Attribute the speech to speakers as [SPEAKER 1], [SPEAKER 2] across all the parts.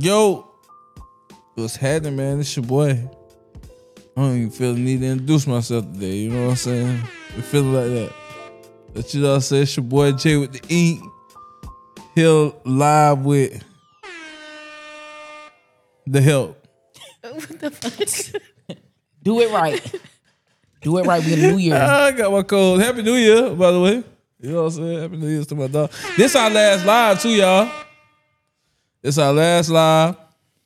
[SPEAKER 1] Yo, what's happening, man? It's your boy. I don't even feel the need to introduce myself today. You know what I'm saying? We feeling like that. But you know what I'm saying? It's your boy Jay with the ink. Here live with the help.
[SPEAKER 2] What the fuck?
[SPEAKER 3] Do it right. Do it right with the New Year.
[SPEAKER 1] I got my code. Happy New Year, by the way. You know what I'm saying? Happy New Year to my dog. This our last live too, y'all. This our last live.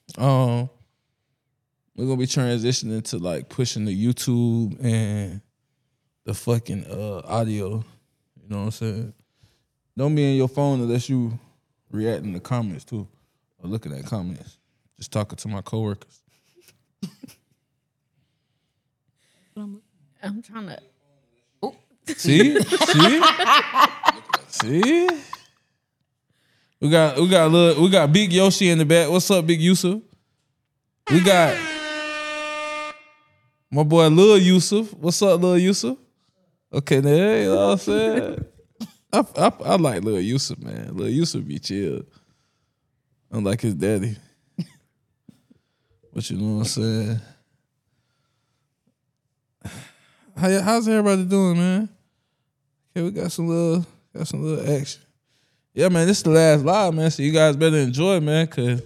[SPEAKER 1] We're gonna be transitioning to like pushing the YouTube and the fucking audio. You know what I'm saying? Don't be in your phone unless you reacting to comments too, or looking at comments. Just talking to my coworkers.
[SPEAKER 2] I'm trying to.
[SPEAKER 1] See? We got Big Yoshi in the back. What's up, Big Yusuf? We got my boy Lil Yusuf. What's up, Lil Yusuf? Okay, there, you know what I'm saying? I like Lil Yusuf, man. Lil Yusuf be chill. Unlike his daddy. But you know what I'm saying? How's everybody doing, man? Okay, we got some little action. Yeah, man, this is the last live, man. So you guys better enjoy, man, cause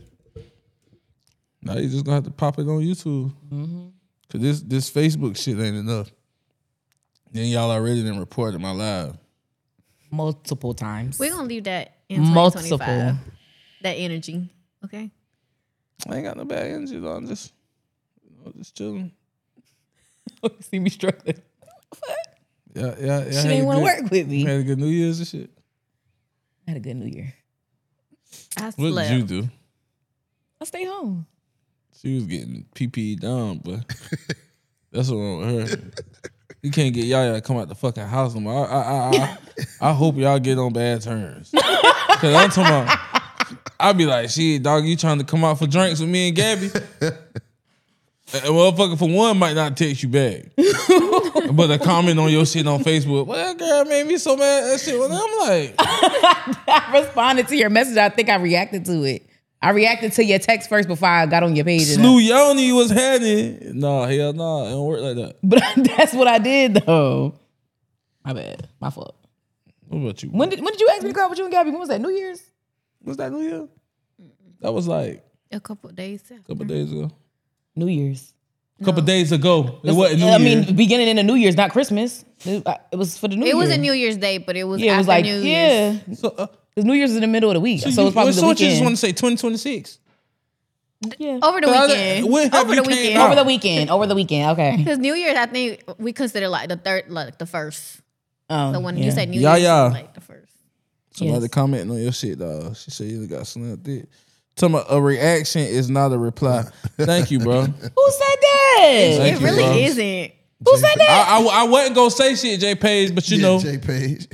[SPEAKER 1] now you just gonna have to pop it on YouTube. Mm-hmm. Cause this Facebook shit ain't enough. Then y'all already done reported my live.
[SPEAKER 3] Multiple times.
[SPEAKER 2] We're gonna leave that in 2025. That energy, okay?
[SPEAKER 1] I ain't got no bad energy though. I'm just chilling.
[SPEAKER 3] See me struggling.
[SPEAKER 1] Yeah.
[SPEAKER 3] She didn't want to work with me.
[SPEAKER 1] You had a good New Year's and shit.
[SPEAKER 3] I had a good New Year.
[SPEAKER 2] I slept.
[SPEAKER 1] What did you do?
[SPEAKER 3] I stayed home.
[SPEAKER 1] She was getting PPE down, but that's what wrong with her. You can't get y'all to come out the fucking house no more. I hope y'all get on bad terms. Cause I'm talking about, I be like, shit, dog, you trying to come out for drinks with me and Gabby? A motherfucker for one might not text you back. But a comment on your shit on Facebook, well, that girl made me so mad that shit. Well, I'm like,
[SPEAKER 3] I responded to your message. I think I reacted to it. I reacted to your text first before I got on your page.
[SPEAKER 1] Slew Yoni was happening. No, hell no. It don't work like that.
[SPEAKER 3] But that's what I did though. My bad. My fault.
[SPEAKER 1] What about you?
[SPEAKER 3] When did you ask me to go out with you and Gabby? When was that? New Year's?
[SPEAKER 1] Was that New Year? That was like
[SPEAKER 2] a couple of days.
[SPEAKER 1] days ago.
[SPEAKER 3] New Year's.
[SPEAKER 1] A couple days ago. It wasn't New Year.
[SPEAKER 3] I mean, beginning in the New Year's, not Christmas. It was for the New Year.
[SPEAKER 2] It was a New Year's Day, but it was
[SPEAKER 3] it was
[SPEAKER 2] after
[SPEAKER 3] like
[SPEAKER 2] New Year's.
[SPEAKER 3] yeah. Because New Year's is in the middle of the week, so it's probably the
[SPEAKER 1] So what you just
[SPEAKER 3] weekend.
[SPEAKER 1] want to say 2026?
[SPEAKER 3] Yeah.
[SPEAKER 2] Over the weekend.
[SPEAKER 3] Over the weekend. Okay.
[SPEAKER 2] Because New Year's, I think we consider like the third, like the first.
[SPEAKER 3] Oh,
[SPEAKER 2] So when
[SPEAKER 3] yeah.
[SPEAKER 2] you say New Year's, it's like the first.
[SPEAKER 1] Somebody commenting on your shit, dog. She said you got slapped it. Talking about a reaction is not a reply. Thank you, bro.
[SPEAKER 3] Who said that?
[SPEAKER 1] Thank
[SPEAKER 2] It
[SPEAKER 1] you,
[SPEAKER 2] really
[SPEAKER 1] bro.
[SPEAKER 2] isn't.
[SPEAKER 3] Who said that?
[SPEAKER 1] I wasn't gonna say shit, J Page, but you know,
[SPEAKER 4] J Page.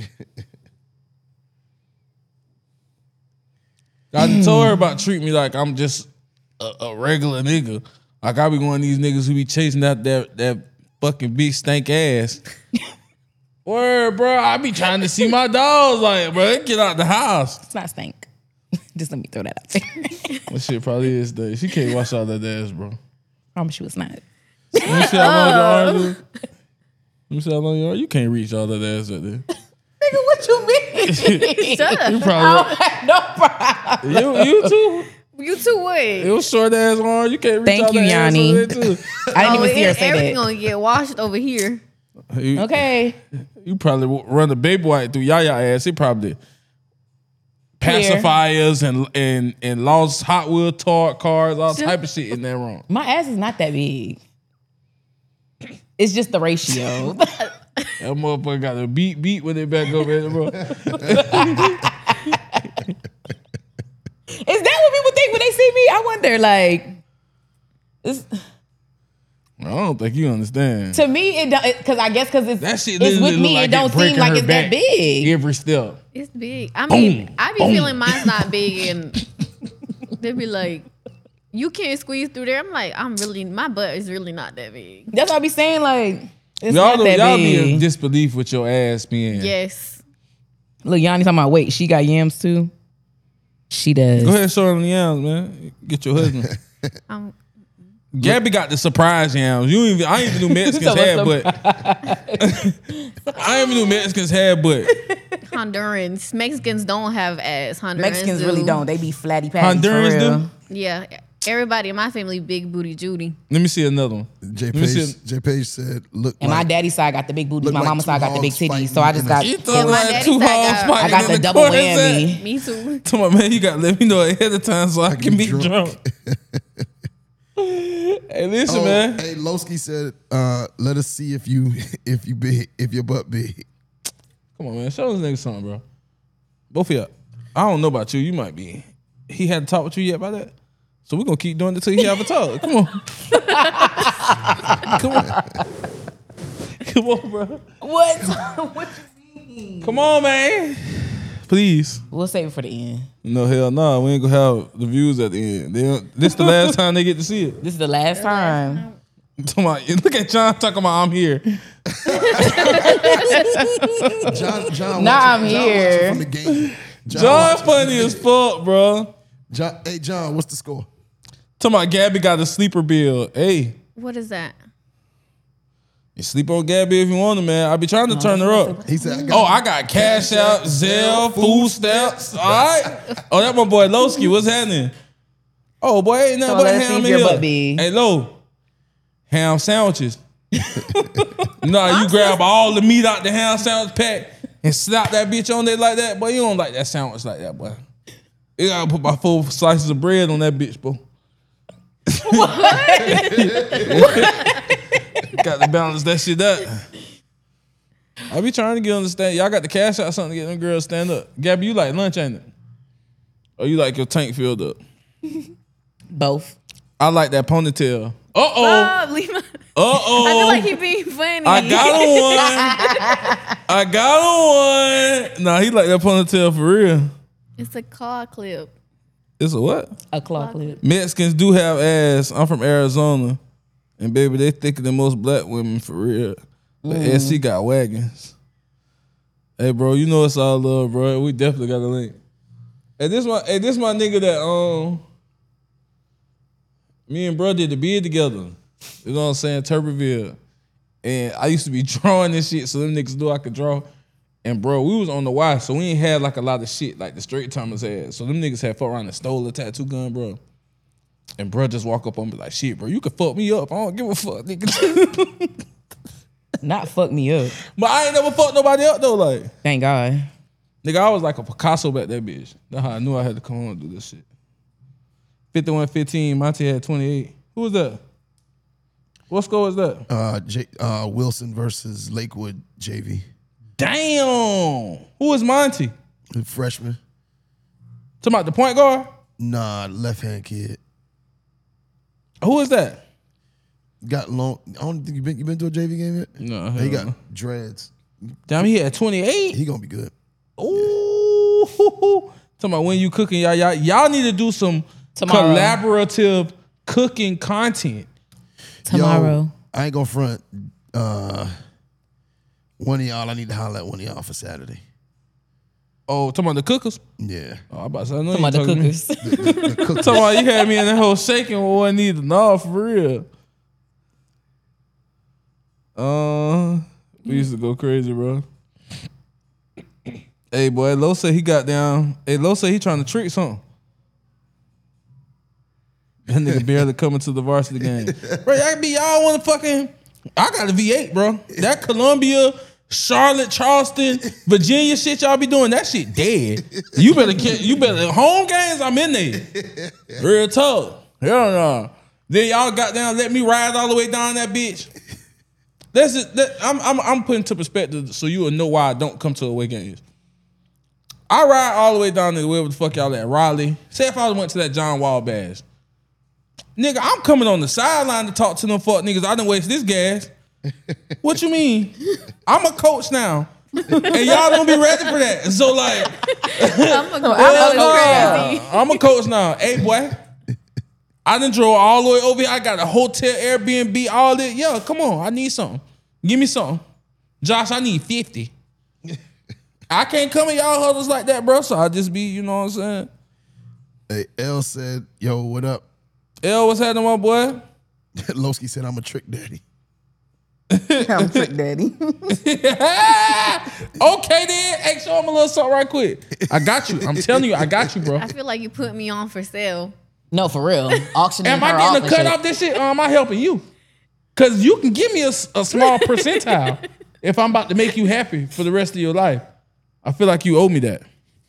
[SPEAKER 1] I done told her about treat me like I'm just a regular nigga. Like I be one of these niggas who be chasing out that fucking big stank ass. Word, bro. I be trying to see my dogs. Like, bro, get out the house.
[SPEAKER 3] It's not stank. Just let me throw that out there.
[SPEAKER 1] That shit probably is though. She can't wash out that ass, bro.
[SPEAKER 3] Promise you it's not.
[SPEAKER 1] Let me see how long your arms is. Let me see how long your arms. You can't reach all that ass out there.
[SPEAKER 3] Nigga, what you mean?
[SPEAKER 2] Shut up.
[SPEAKER 1] You probably
[SPEAKER 3] No problem.
[SPEAKER 1] you too.
[SPEAKER 2] You too what?
[SPEAKER 1] It was short ass arm. You can't reach
[SPEAKER 3] Thank
[SPEAKER 1] all
[SPEAKER 3] you,
[SPEAKER 1] that ass
[SPEAKER 3] Yanni.
[SPEAKER 1] over there too.
[SPEAKER 3] I didn't even see her say
[SPEAKER 2] Everything
[SPEAKER 3] that.
[SPEAKER 2] gonna get washed over here.
[SPEAKER 1] Okay. You probably run the baby white through Yaya ass. It probably pacifiers and lost Hot Wheel Tart cars, all type of shit in that room.
[SPEAKER 3] My ass is not that big. It's just the ratio.
[SPEAKER 1] That motherfucker got a beat when they back over there, bro.
[SPEAKER 3] Is that what people think when they see me? I wonder, like,
[SPEAKER 1] I don't think you understand.
[SPEAKER 3] to me, because I guess because
[SPEAKER 1] That shit
[SPEAKER 3] it's
[SPEAKER 1] literally
[SPEAKER 3] with me,
[SPEAKER 1] look like
[SPEAKER 3] it don't seem
[SPEAKER 1] breaking
[SPEAKER 3] like
[SPEAKER 1] her
[SPEAKER 3] it's that
[SPEAKER 1] back
[SPEAKER 3] big.
[SPEAKER 1] every step.
[SPEAKER 2] It's big. I mean, I be feeling mine's not big, and they be like, "You can't squeeze through there." I'm like, my butt is really not that big.
[SPEAKER 3] That's what I be saying. Like, it's
[SPEAKER 1] Y'all
[SPEAKER 3] not that
[SPEAKER 1] be in
[SPEAKER 3] big.
[SPEAKER 1] disbelief with your ass being.
[SPEAKER 2] Yes.
[SPEAKER 3] Look, Yanni talking about, wait, she got yams too? She does.
[SPEAKER 1] Go ahead and show them the yams, man. Get your husband. Gabby got the surprise yams. I ain't even knew Mexicans had, but I ain't even knew Mexicans had, but
[SPEAKER 2] Hondurans. Mexicans don't have ass. Hondurans
[SPEAKER 3] Mexicans
[SPEAKER 2] do.
[SPEAKER 3] really don't. They be flatty patties.
[SPEAKER 1] Hondurans
[SPEAKER 3] for real.
[SPEAKER 1] do.
[SPEAKER 2] Yeah. Everybody in my family, big booty Judy.
[SPEAKER 1] Let me see another one.
[SPEAKER 4] J.
[SPEAKER 1] me see
[SPEAKER 4] Page said, "Look."
[SPEAKER 3] And my daddy's side got the big booty. My mama's side got the big titties. So I just got.
[SPEAKER 1] You
[SPEAKER 2] Yeah,
[SPEAKER 1] thought
[SPEAKER 2] my
[SPEAKER 1] like
[SPEAKER 2] daddy's
[SPEAKER 1] two
[SPEAKER 2] side
[SPEAKER 1] hogs
[SPEAKER 2] got-
[SPEAKER 1] fighting
[SPEAKER 3] I got
[SPEAKER 1] in
[SPEAKER 3] the
[SPEAKER 1] the
[SPEAKER 3] double
[SPEAKER 1] corner.
[SPEAKER 3] whammy.
[SPEAKER 2] Me too.
[SPEAKER 1] Come on, man, you got to let me know ahead of time so I can be
[SPEAKER 4] drunk.
[SPEAKER 1] drunk. Hey, listen, man.
[SPEAKER 4] Hey, Lowski said, "Let us see if your butt big."
[SPEAKER 1] Come on, man. Show this nigga something, bro. Both of y'all. I don't know about you. You might be. He hadn't talked with you yet about that? So we're going to keep doing it until he have a talk. Come on. Come on. Come on, bro.
[SPEAKER 3] What? What you mean?
[SPEAKER 1] Come on, man. Please.
[SPEAKER 3] We'll save it for the end.
[SPEAKER 1] No, hell no. We ain't going to have the views at the end. This the last time they get to see it.
[SPEAKER 3] This is the last time.
[SPEAKER 1] Look at John talking about I'm here.
[SPEAKER 4] John,
[SPEAKER 3] Nah, I'm
[SPEAKER 4] watching
[SPEAKER 3] here.
[SPEAKER 4] from the game.
[SPEAKER 1] John
[SPEAKER 4] watching
[SPEAKER 1] funny
[SPEAKER 4] from the
[SPEAKER 1] as
[SPEAKER 4] game.
[SPEAKER 1] fuck, bro.
[SPEAKER 4] Hey, John, what's the score?
[SPEAKER 1] Talking about Gabby got a sleeper bill. Hey,
[SPEAKER 2] What is that?
[SPEAKER 1] you sleep on Gabby if you want to, man. I be trying to turn her up.
[SPEAKER 4] He said,
[SPEAKER 1] I got Cash Out, Zelle, food stamps. All right. Oh, that my boy Lowski. What's happening? Oh, boy, ain't nothing
[SPEAKER 3] So
[SPEAKER 1] but
[SPEAKER 3] let's see
[SPEAKER 1] ham
[SPEAKER 3] if
[SPEAKER 1] in
[SPEAKER 3] your
[SPEAKER 1] here.
[SPEAKER 3] butt big.
[SPEAKER 1] Hey, Low, ham sandwiches. Nah, you grab all the meat out the ham sandwich pack and slap that bitch on there like that. Boy, you don't like that sandwich like that, boy. You gotta put about 4 slices of bread on that bitch, boy. Got to balance that shit up. I be trying to get understand. Y'all got the Cash Out something to get them girls stand up. Gabby, you like lunch, ain't it? Or you like your tank filled up?
[SPEAKER 3] Both.
[SPEAKER 1] I like that ponytail. Uh-oh.
[SPEAKER 2] Oh, leave my.
[SPEAKER 1] Uh-oh.
[SPEAKER 2] I feel like he being funny.
[SPEAKER 1] I got him one. Nah, he like that ponytail for real.
[SPEAKER 2] It's a car clip.
[SPEAKER 1] It's a what?
[SPEAKER 3] A claw clip.
[SPEAKER 1] Mexicans do have ass. I'm from Arizona. And baby, they thicker than most black women for real. But SC got wagons. Hey, bro, you know it's all love, bro. We definitely got a link. Hey, this my nigga that me and bro did the bid together. You know what I'm saying? Tuberville. And I used to be drawing this shit, so them niggas knew I could draw. And bro, we was on the Y, so we ain't had like a lot of shit like the straight timers had. So them niggas had fucked around and stole a tattoo gun, bro. And bro just walk up on me like, shit, bro, you can fuck me up. I don't give a fuck, nigga.
[SPEAKER 3] Not fuck me up.
[SPEAKER 1] But I ain't never fucked nobody up though. Like,
[SPEAKER 3] Thank God.
[SPEAKER 1] nigga, I was like a Picasso back that bitch. That's how I knew I had to come home and do this shit. 51-15, Monty had 28. Who was that? What score was that?
[SPEAKER 4] Wilson versus Lakewood JV.
[SPEAKER 1] Damn. Who was Monty?
[SPEAKER 4] The freshman.
[SPEAKER 1] Talking about the point guard?
[SPEAKER 4] Nah, left hand kid.
[SPEAKER 1] Who is that?
[SPEAKER 4] Got long. I don't think you been to a JV game yet.
[SPEAKER 1] No,
[SPEAKER 4] He
[SPEAKER 1] hell
[SPEAKER 4] got dreads.
[SPEAKER 1] Damn, he had 28.
[SPEAKER 4] He gonna be good.
[SPEAKER 1] Ooh. Talking about when you cooking, y'all need to do some
[SPEAKER 3] Tomorrow.
[SPEAKER 1] collaborative cooking content.
[SPEAKER 3] Tomorrow.
[SPEAKER 4] Yo, I ain't gonna front. One of y'all, I need to holler at one of y'all for Saturday.
[SPEAKER 1] Oh, talking about the cookers?
[SPEAKER 4] Yeah.
[SPEAKER 1] Oh, I about to say, I know
[SPEAKER 3] Talking about
[SPEAKER 1] you
[SPEAKER 3] the
[SPEAKER 1] talking to me.
[SPEAKER 3] cookers.
[SPEAKER 4] The cook.
[SPEAKER 1] Talking about you had me in that whole shaking with what I needed. No, for real. We used to go crazy, bro. Hey, boy, Lo said he got down. Hey, Lo said he trying to trick something. That nigga barely coming to the varsity game. Bro, y'all want to fucking... I got a V8, bro. That Columbia, Charlotte, Charleston, Virginia shit y'all be doing, that shit dead. You better home games, I'm in there. Real talk. Hell no. Then y'all got down, let me ride all the way down that bitch. I'm putting to perspective so you will know why I don't come to away games. I ride all the way down to wherever the fuck y'all at, Raleigh. Say if I went to that John Wall bash. Nigga, I'm coming on the sideline to talk to them fuck niggas. I done waste this gas. What you mean? I'm a coach now. And y'all don't be ready for that. So like, I'm a coach now. Hey boy, I done drove all the way over here. I got a hotel, Airbnb, all that. Yeah, come on. I need something. Give me something. Josh, I need 50. I can't come in y'all huddles like that, bro. So I just be, you know what I'm saying?
[SPEAKER 4] Hey, L said, yo, what up?
[SPEAKER 1] L, what's happening, my boy?
[SPEAKER 4] Lowski said, I'm a trick daddy.
[SPEAKER 3] I'm trick daddy.
[SPEAKER 1] Okay, then. Hey, show him a little something right quick. I got you. I'm telling you, I got you, bro.
[SPEAKER 2] I feel like you put me on for sale.
[SPEAKER 3] No, for real. Auctioning
[SPEAKER 1] Am
[SPEAKER 3] her
[SPEAKER 1] I
[SPEAKER 3] off
[SPEAKER 1] getting a
[SPEAKER 3] and
[SPEAKER 1] cut
[SPEAKER 3] shit.
[SPEAKER 1] off this shit? Or am I helping you? Because you can give me a small percentile if I'm about to make you happy for the rest of your life. I feel like you owe me that.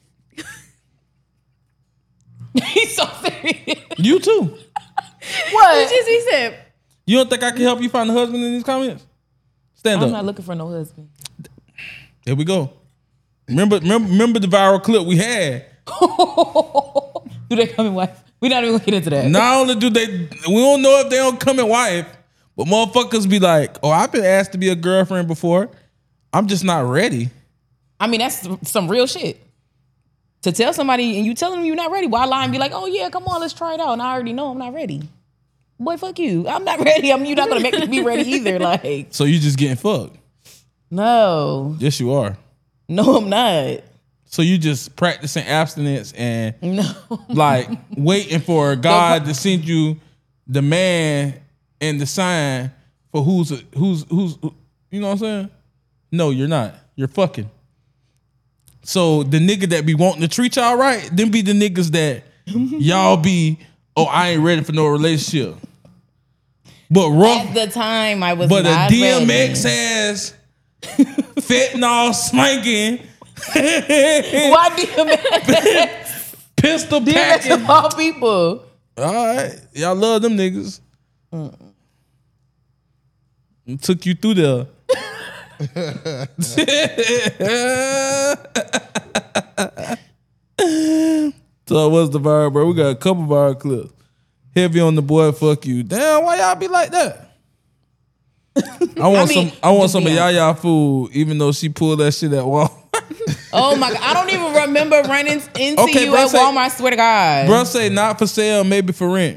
[SPEAKER 3] He's so serious.
[SPEAKER 1] You too.
[SPEAKER 3] What?
[SPEAKER 2] He said,
[SPEAKER 1] You don't think I can help you find a husband in these comments? Stand
[SPEAKER 3] I'm
[SPEAKER 1] up.
[SPEAKER 3] not looking for no husband.
[SPEAKER 1] Here we go. Remember the viral clip we had.
[SPEAKER 3] Do they come in wife? We're not even gonna get into that.
[SPEAKER 1] Not only do we don't know if they don't come in wife, but motherfuckers be like, oh, I've been asked to be a girlfriend before. I'm just not ready.
[SPEAKER 3] I mean, that's some real shit. To tell somebody and you tell them you're not ready, why lie and be like, oh yeah, come on, let's try it out. And I already know I'm not ready. Boy, fuck you. I'm not ready. You're not gonna make me be ready either. Like,
[SPEAKER 1] So you just getting fucked.
[SPEAKER 3] no.
[SPEAKER 1] Yes, you are.
[SPEAKER 3] No, I'm not.
[SPEAKER 1] So you just practicing abstinence and
[SPEAKER 3] No.
[SPEAKER 1] like waiting for God to send you the man and the sign for who's you know what I'm saying? No, you're not. You're fucking. So the nigga that be wanting to treat y'all right, them be the niggas that y'all be, oh, I ain't ready for no relationship. But rough,
[SPEAKER 3] At the time, I was
[SPEAKER 1] but a
[SPEAKER 3] not
[SPEAKER 1] DMX
[SPEAKER 3] ready.
[SPEAKER 1] has fentanyl slanking,
[SPEAKER 3] Why DMX?
[SPEAKER 1] pistol
[SPEAKER 3] DMX
[SPEAKER 1] packing.
[SPEAKER 3] of all people.
[SPEAKER 1] All right, y'all love them niggas. Took you through there. So what's the vibe, bro? We got a couple vibe clips. Heavy on the boy, fuck you. Damn, why y'all be like that? I want some of Yaya food, even though she pulled that shit at Walmart.
[SPEAKER 3] Oh my God. I don't even remember running into
[SPEAKER 1] Okay,
[SPEAKER 3] you
[SPEAKER 1] bro,
[SPEAKER 3] at
[SPEAKER 1] say-
[SPEAKER 3] Walmart, I swear to God.
[SPEAKER 1] Bro say not for sale, maybe for rent.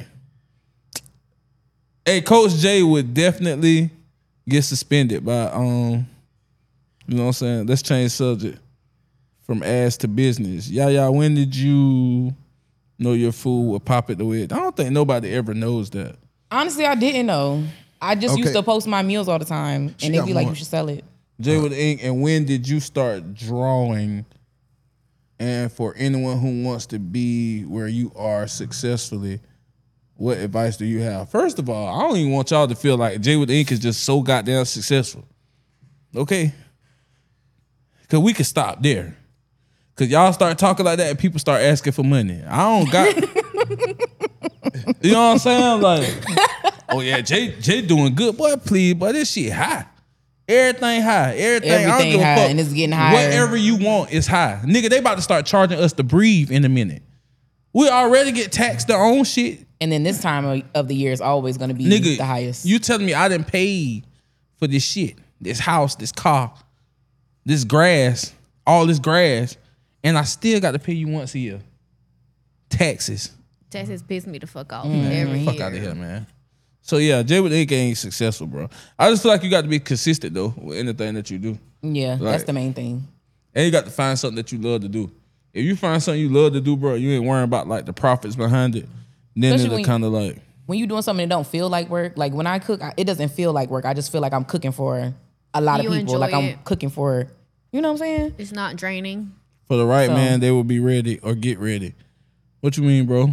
[SPEAKER 1] Hey, Coach J would definitely get suspended by you know what I'm saying? Let's change subject from ass to business. Yaya, when did you know your food would pop at the wig? I don't think nobody ever knows that.
[SPEAKER 3] Honestly, I didn't know. I just used
[SPEAKER 4] Okay.
[SPEAKER 3] to post my meals all the time.
[SPEAKER 4] She
[SPEAKER 3] And they'd
[SPEAKER 4] got
[SPEAKER 3] be like,
[SPEAKER 4] more.
[SPEAKER 3] you should sell it.
[SPEAKER 1] J with ink, and when did you start drawing? And for anyone who wants to be where you are successfully, what advice do you have? First of all, I don't even want y'all to feel like J with ink is just so goddamn successful. Okay? Cause we can stop there. Cause y'all start talking like that and people start asking for money. I don't got you know what I'm saying? Like, oh yeah, Jay doing good. Boy, please, boy, this shit high. Everything high. Everything I don't
[SPEAKER 3] Everything
[SPEAKER 1] give a
[SPEAKER 3] high,
[SPEAKER 1] fuck.
[SPEAKER 3] and it's getting higher.
[SPEAKER 1] Whatever you want is high. Nigga, they about to start charging us to breathe in a minute. We already get taxed their own shit.
[SPEAKER 3] And then this time of the year is always going to be
[SPEAKER 1] Nigga,
[SPEAKER 3] the highest.
[SPEAKER 1] You telling me I didn't pay for this shit, this house, this car, this grass, all this grass, and I still got to pay you once a year. Taxes.
[SPEAKER 2] Texas pissed me the fuck off
[SPEAKER 3] Mm-hmm.
[SPEAKER 2] every
[SPEAKER 1] Fuck
[SPEAKER 2] year.
[SPEAKER 1] out of here, man. So yeah, Jay with Ink ain't successful, bro. I just feel like you got to be consistent though with anything that you do.
[SPEAKER 3] Yeah, that's the main thing.
[SPEAKER 1] And you got to find something that you love to do. If you find something you love to do, bro, you ain't worrying about like the profits behind it. Then
[SPEAKER 3] Especially
[SPEAKER 1] it'll
[SPEAKER 3] when-
[SPEAKER 1] kind of like,
[SPEAKER 3] When you're doing something that don't feel like work, like when I cook, it doesn't feel like work. I just feel like I'm cooking for a lot
[SPEAKER 2] You
[SPEAKER 3] of people.
[SPEAKER 2] enjoy
[SPEAKER 3] Like I'm
[SPEAKER 2] it.
[SPEAKER 3] cooking for, you know what I'm saying?
[SPEAKER 2] It's not draining.
[SPEAKER 1] for the right
[SPEAKER 3] So-
[SPEAKER 1] man, they will be ready or get ready. What you mean, bro?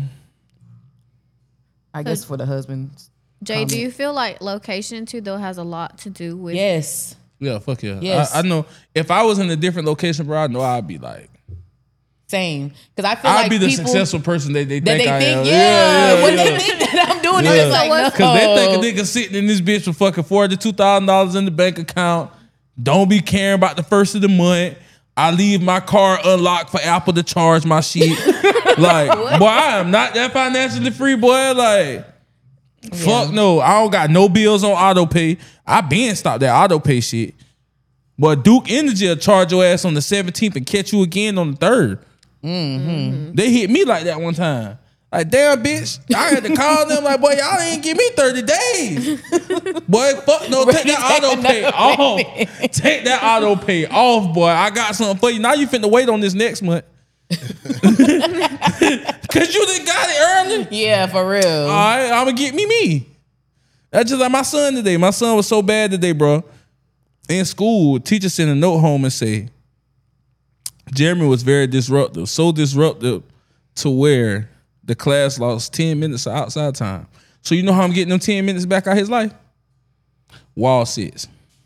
[SPEAKER 3] I guess for the husbands.
[SPEAKER 2] Jay, do you feel like location too though has a lot to do with
[SPEAKER 3] Yes.
[SPEAKER 1] Yeah, fuck yeah.
[SPEAKER 3] Yes.
[SPEAKER 1] I know if I was in a different location, bro, I know I'd be like,
[SPEAKER 3] Same. Because I feel
[SPEAKER 1] I'd
[SPEAKER 3] like
[SPEAKER 1] be the
[SPEAKER 3] people
[SPEAKER 1] successful person that they
[SPEAKER 3] that
[SPEAKER 1] think
[SPEAKER 3] they
[SPEAKER 1] I
[SPEAKER 3] think,
[SPEAKER 1] am.
[SPEAKER 3] yeah, when they think that I'm doing
[SPEAKER 1] Yeah.
[SPEAKER 3] it, it's like, no.
[SPEAKER 1] Cause they think a nigga sitting in this bitch with fucking $42,000 in the bank account, don't be caring about the first of the month. I leave my car unlocked for Apple to charge my shit. Like, boy, I am not that financially free, boy. Like, fuck no. I don't got no bills on auto pay. I been stopped that auto pay shit. But Duke Energy will charge your ass on the 17th and catch you again on the 3rd.
[SPEAKER 3] Mm-hmm.
[SPEAKER 1] They hit me like that one time. Like, damn, bitch. I had to call them like, boy, y'all ain't give me 30 days. Boy, fuck no, take that auto pay off. Take that auto pay off, boy. I got something for you. Now you finna wait on this next month. Cause you done got it early.
[SPEAKER 3] Yeah, for real.
[SPEAKER 1] All right, I'm gonna get me. That's just like my son today. My son was so bad today, bro. In school, teacher sent a note home and say, Jeremy was very disruptive. So disruptive to where the class lost 10 minutes of outside time. So you know how I'm getting them 10 minutes back out of his life? Wall sits.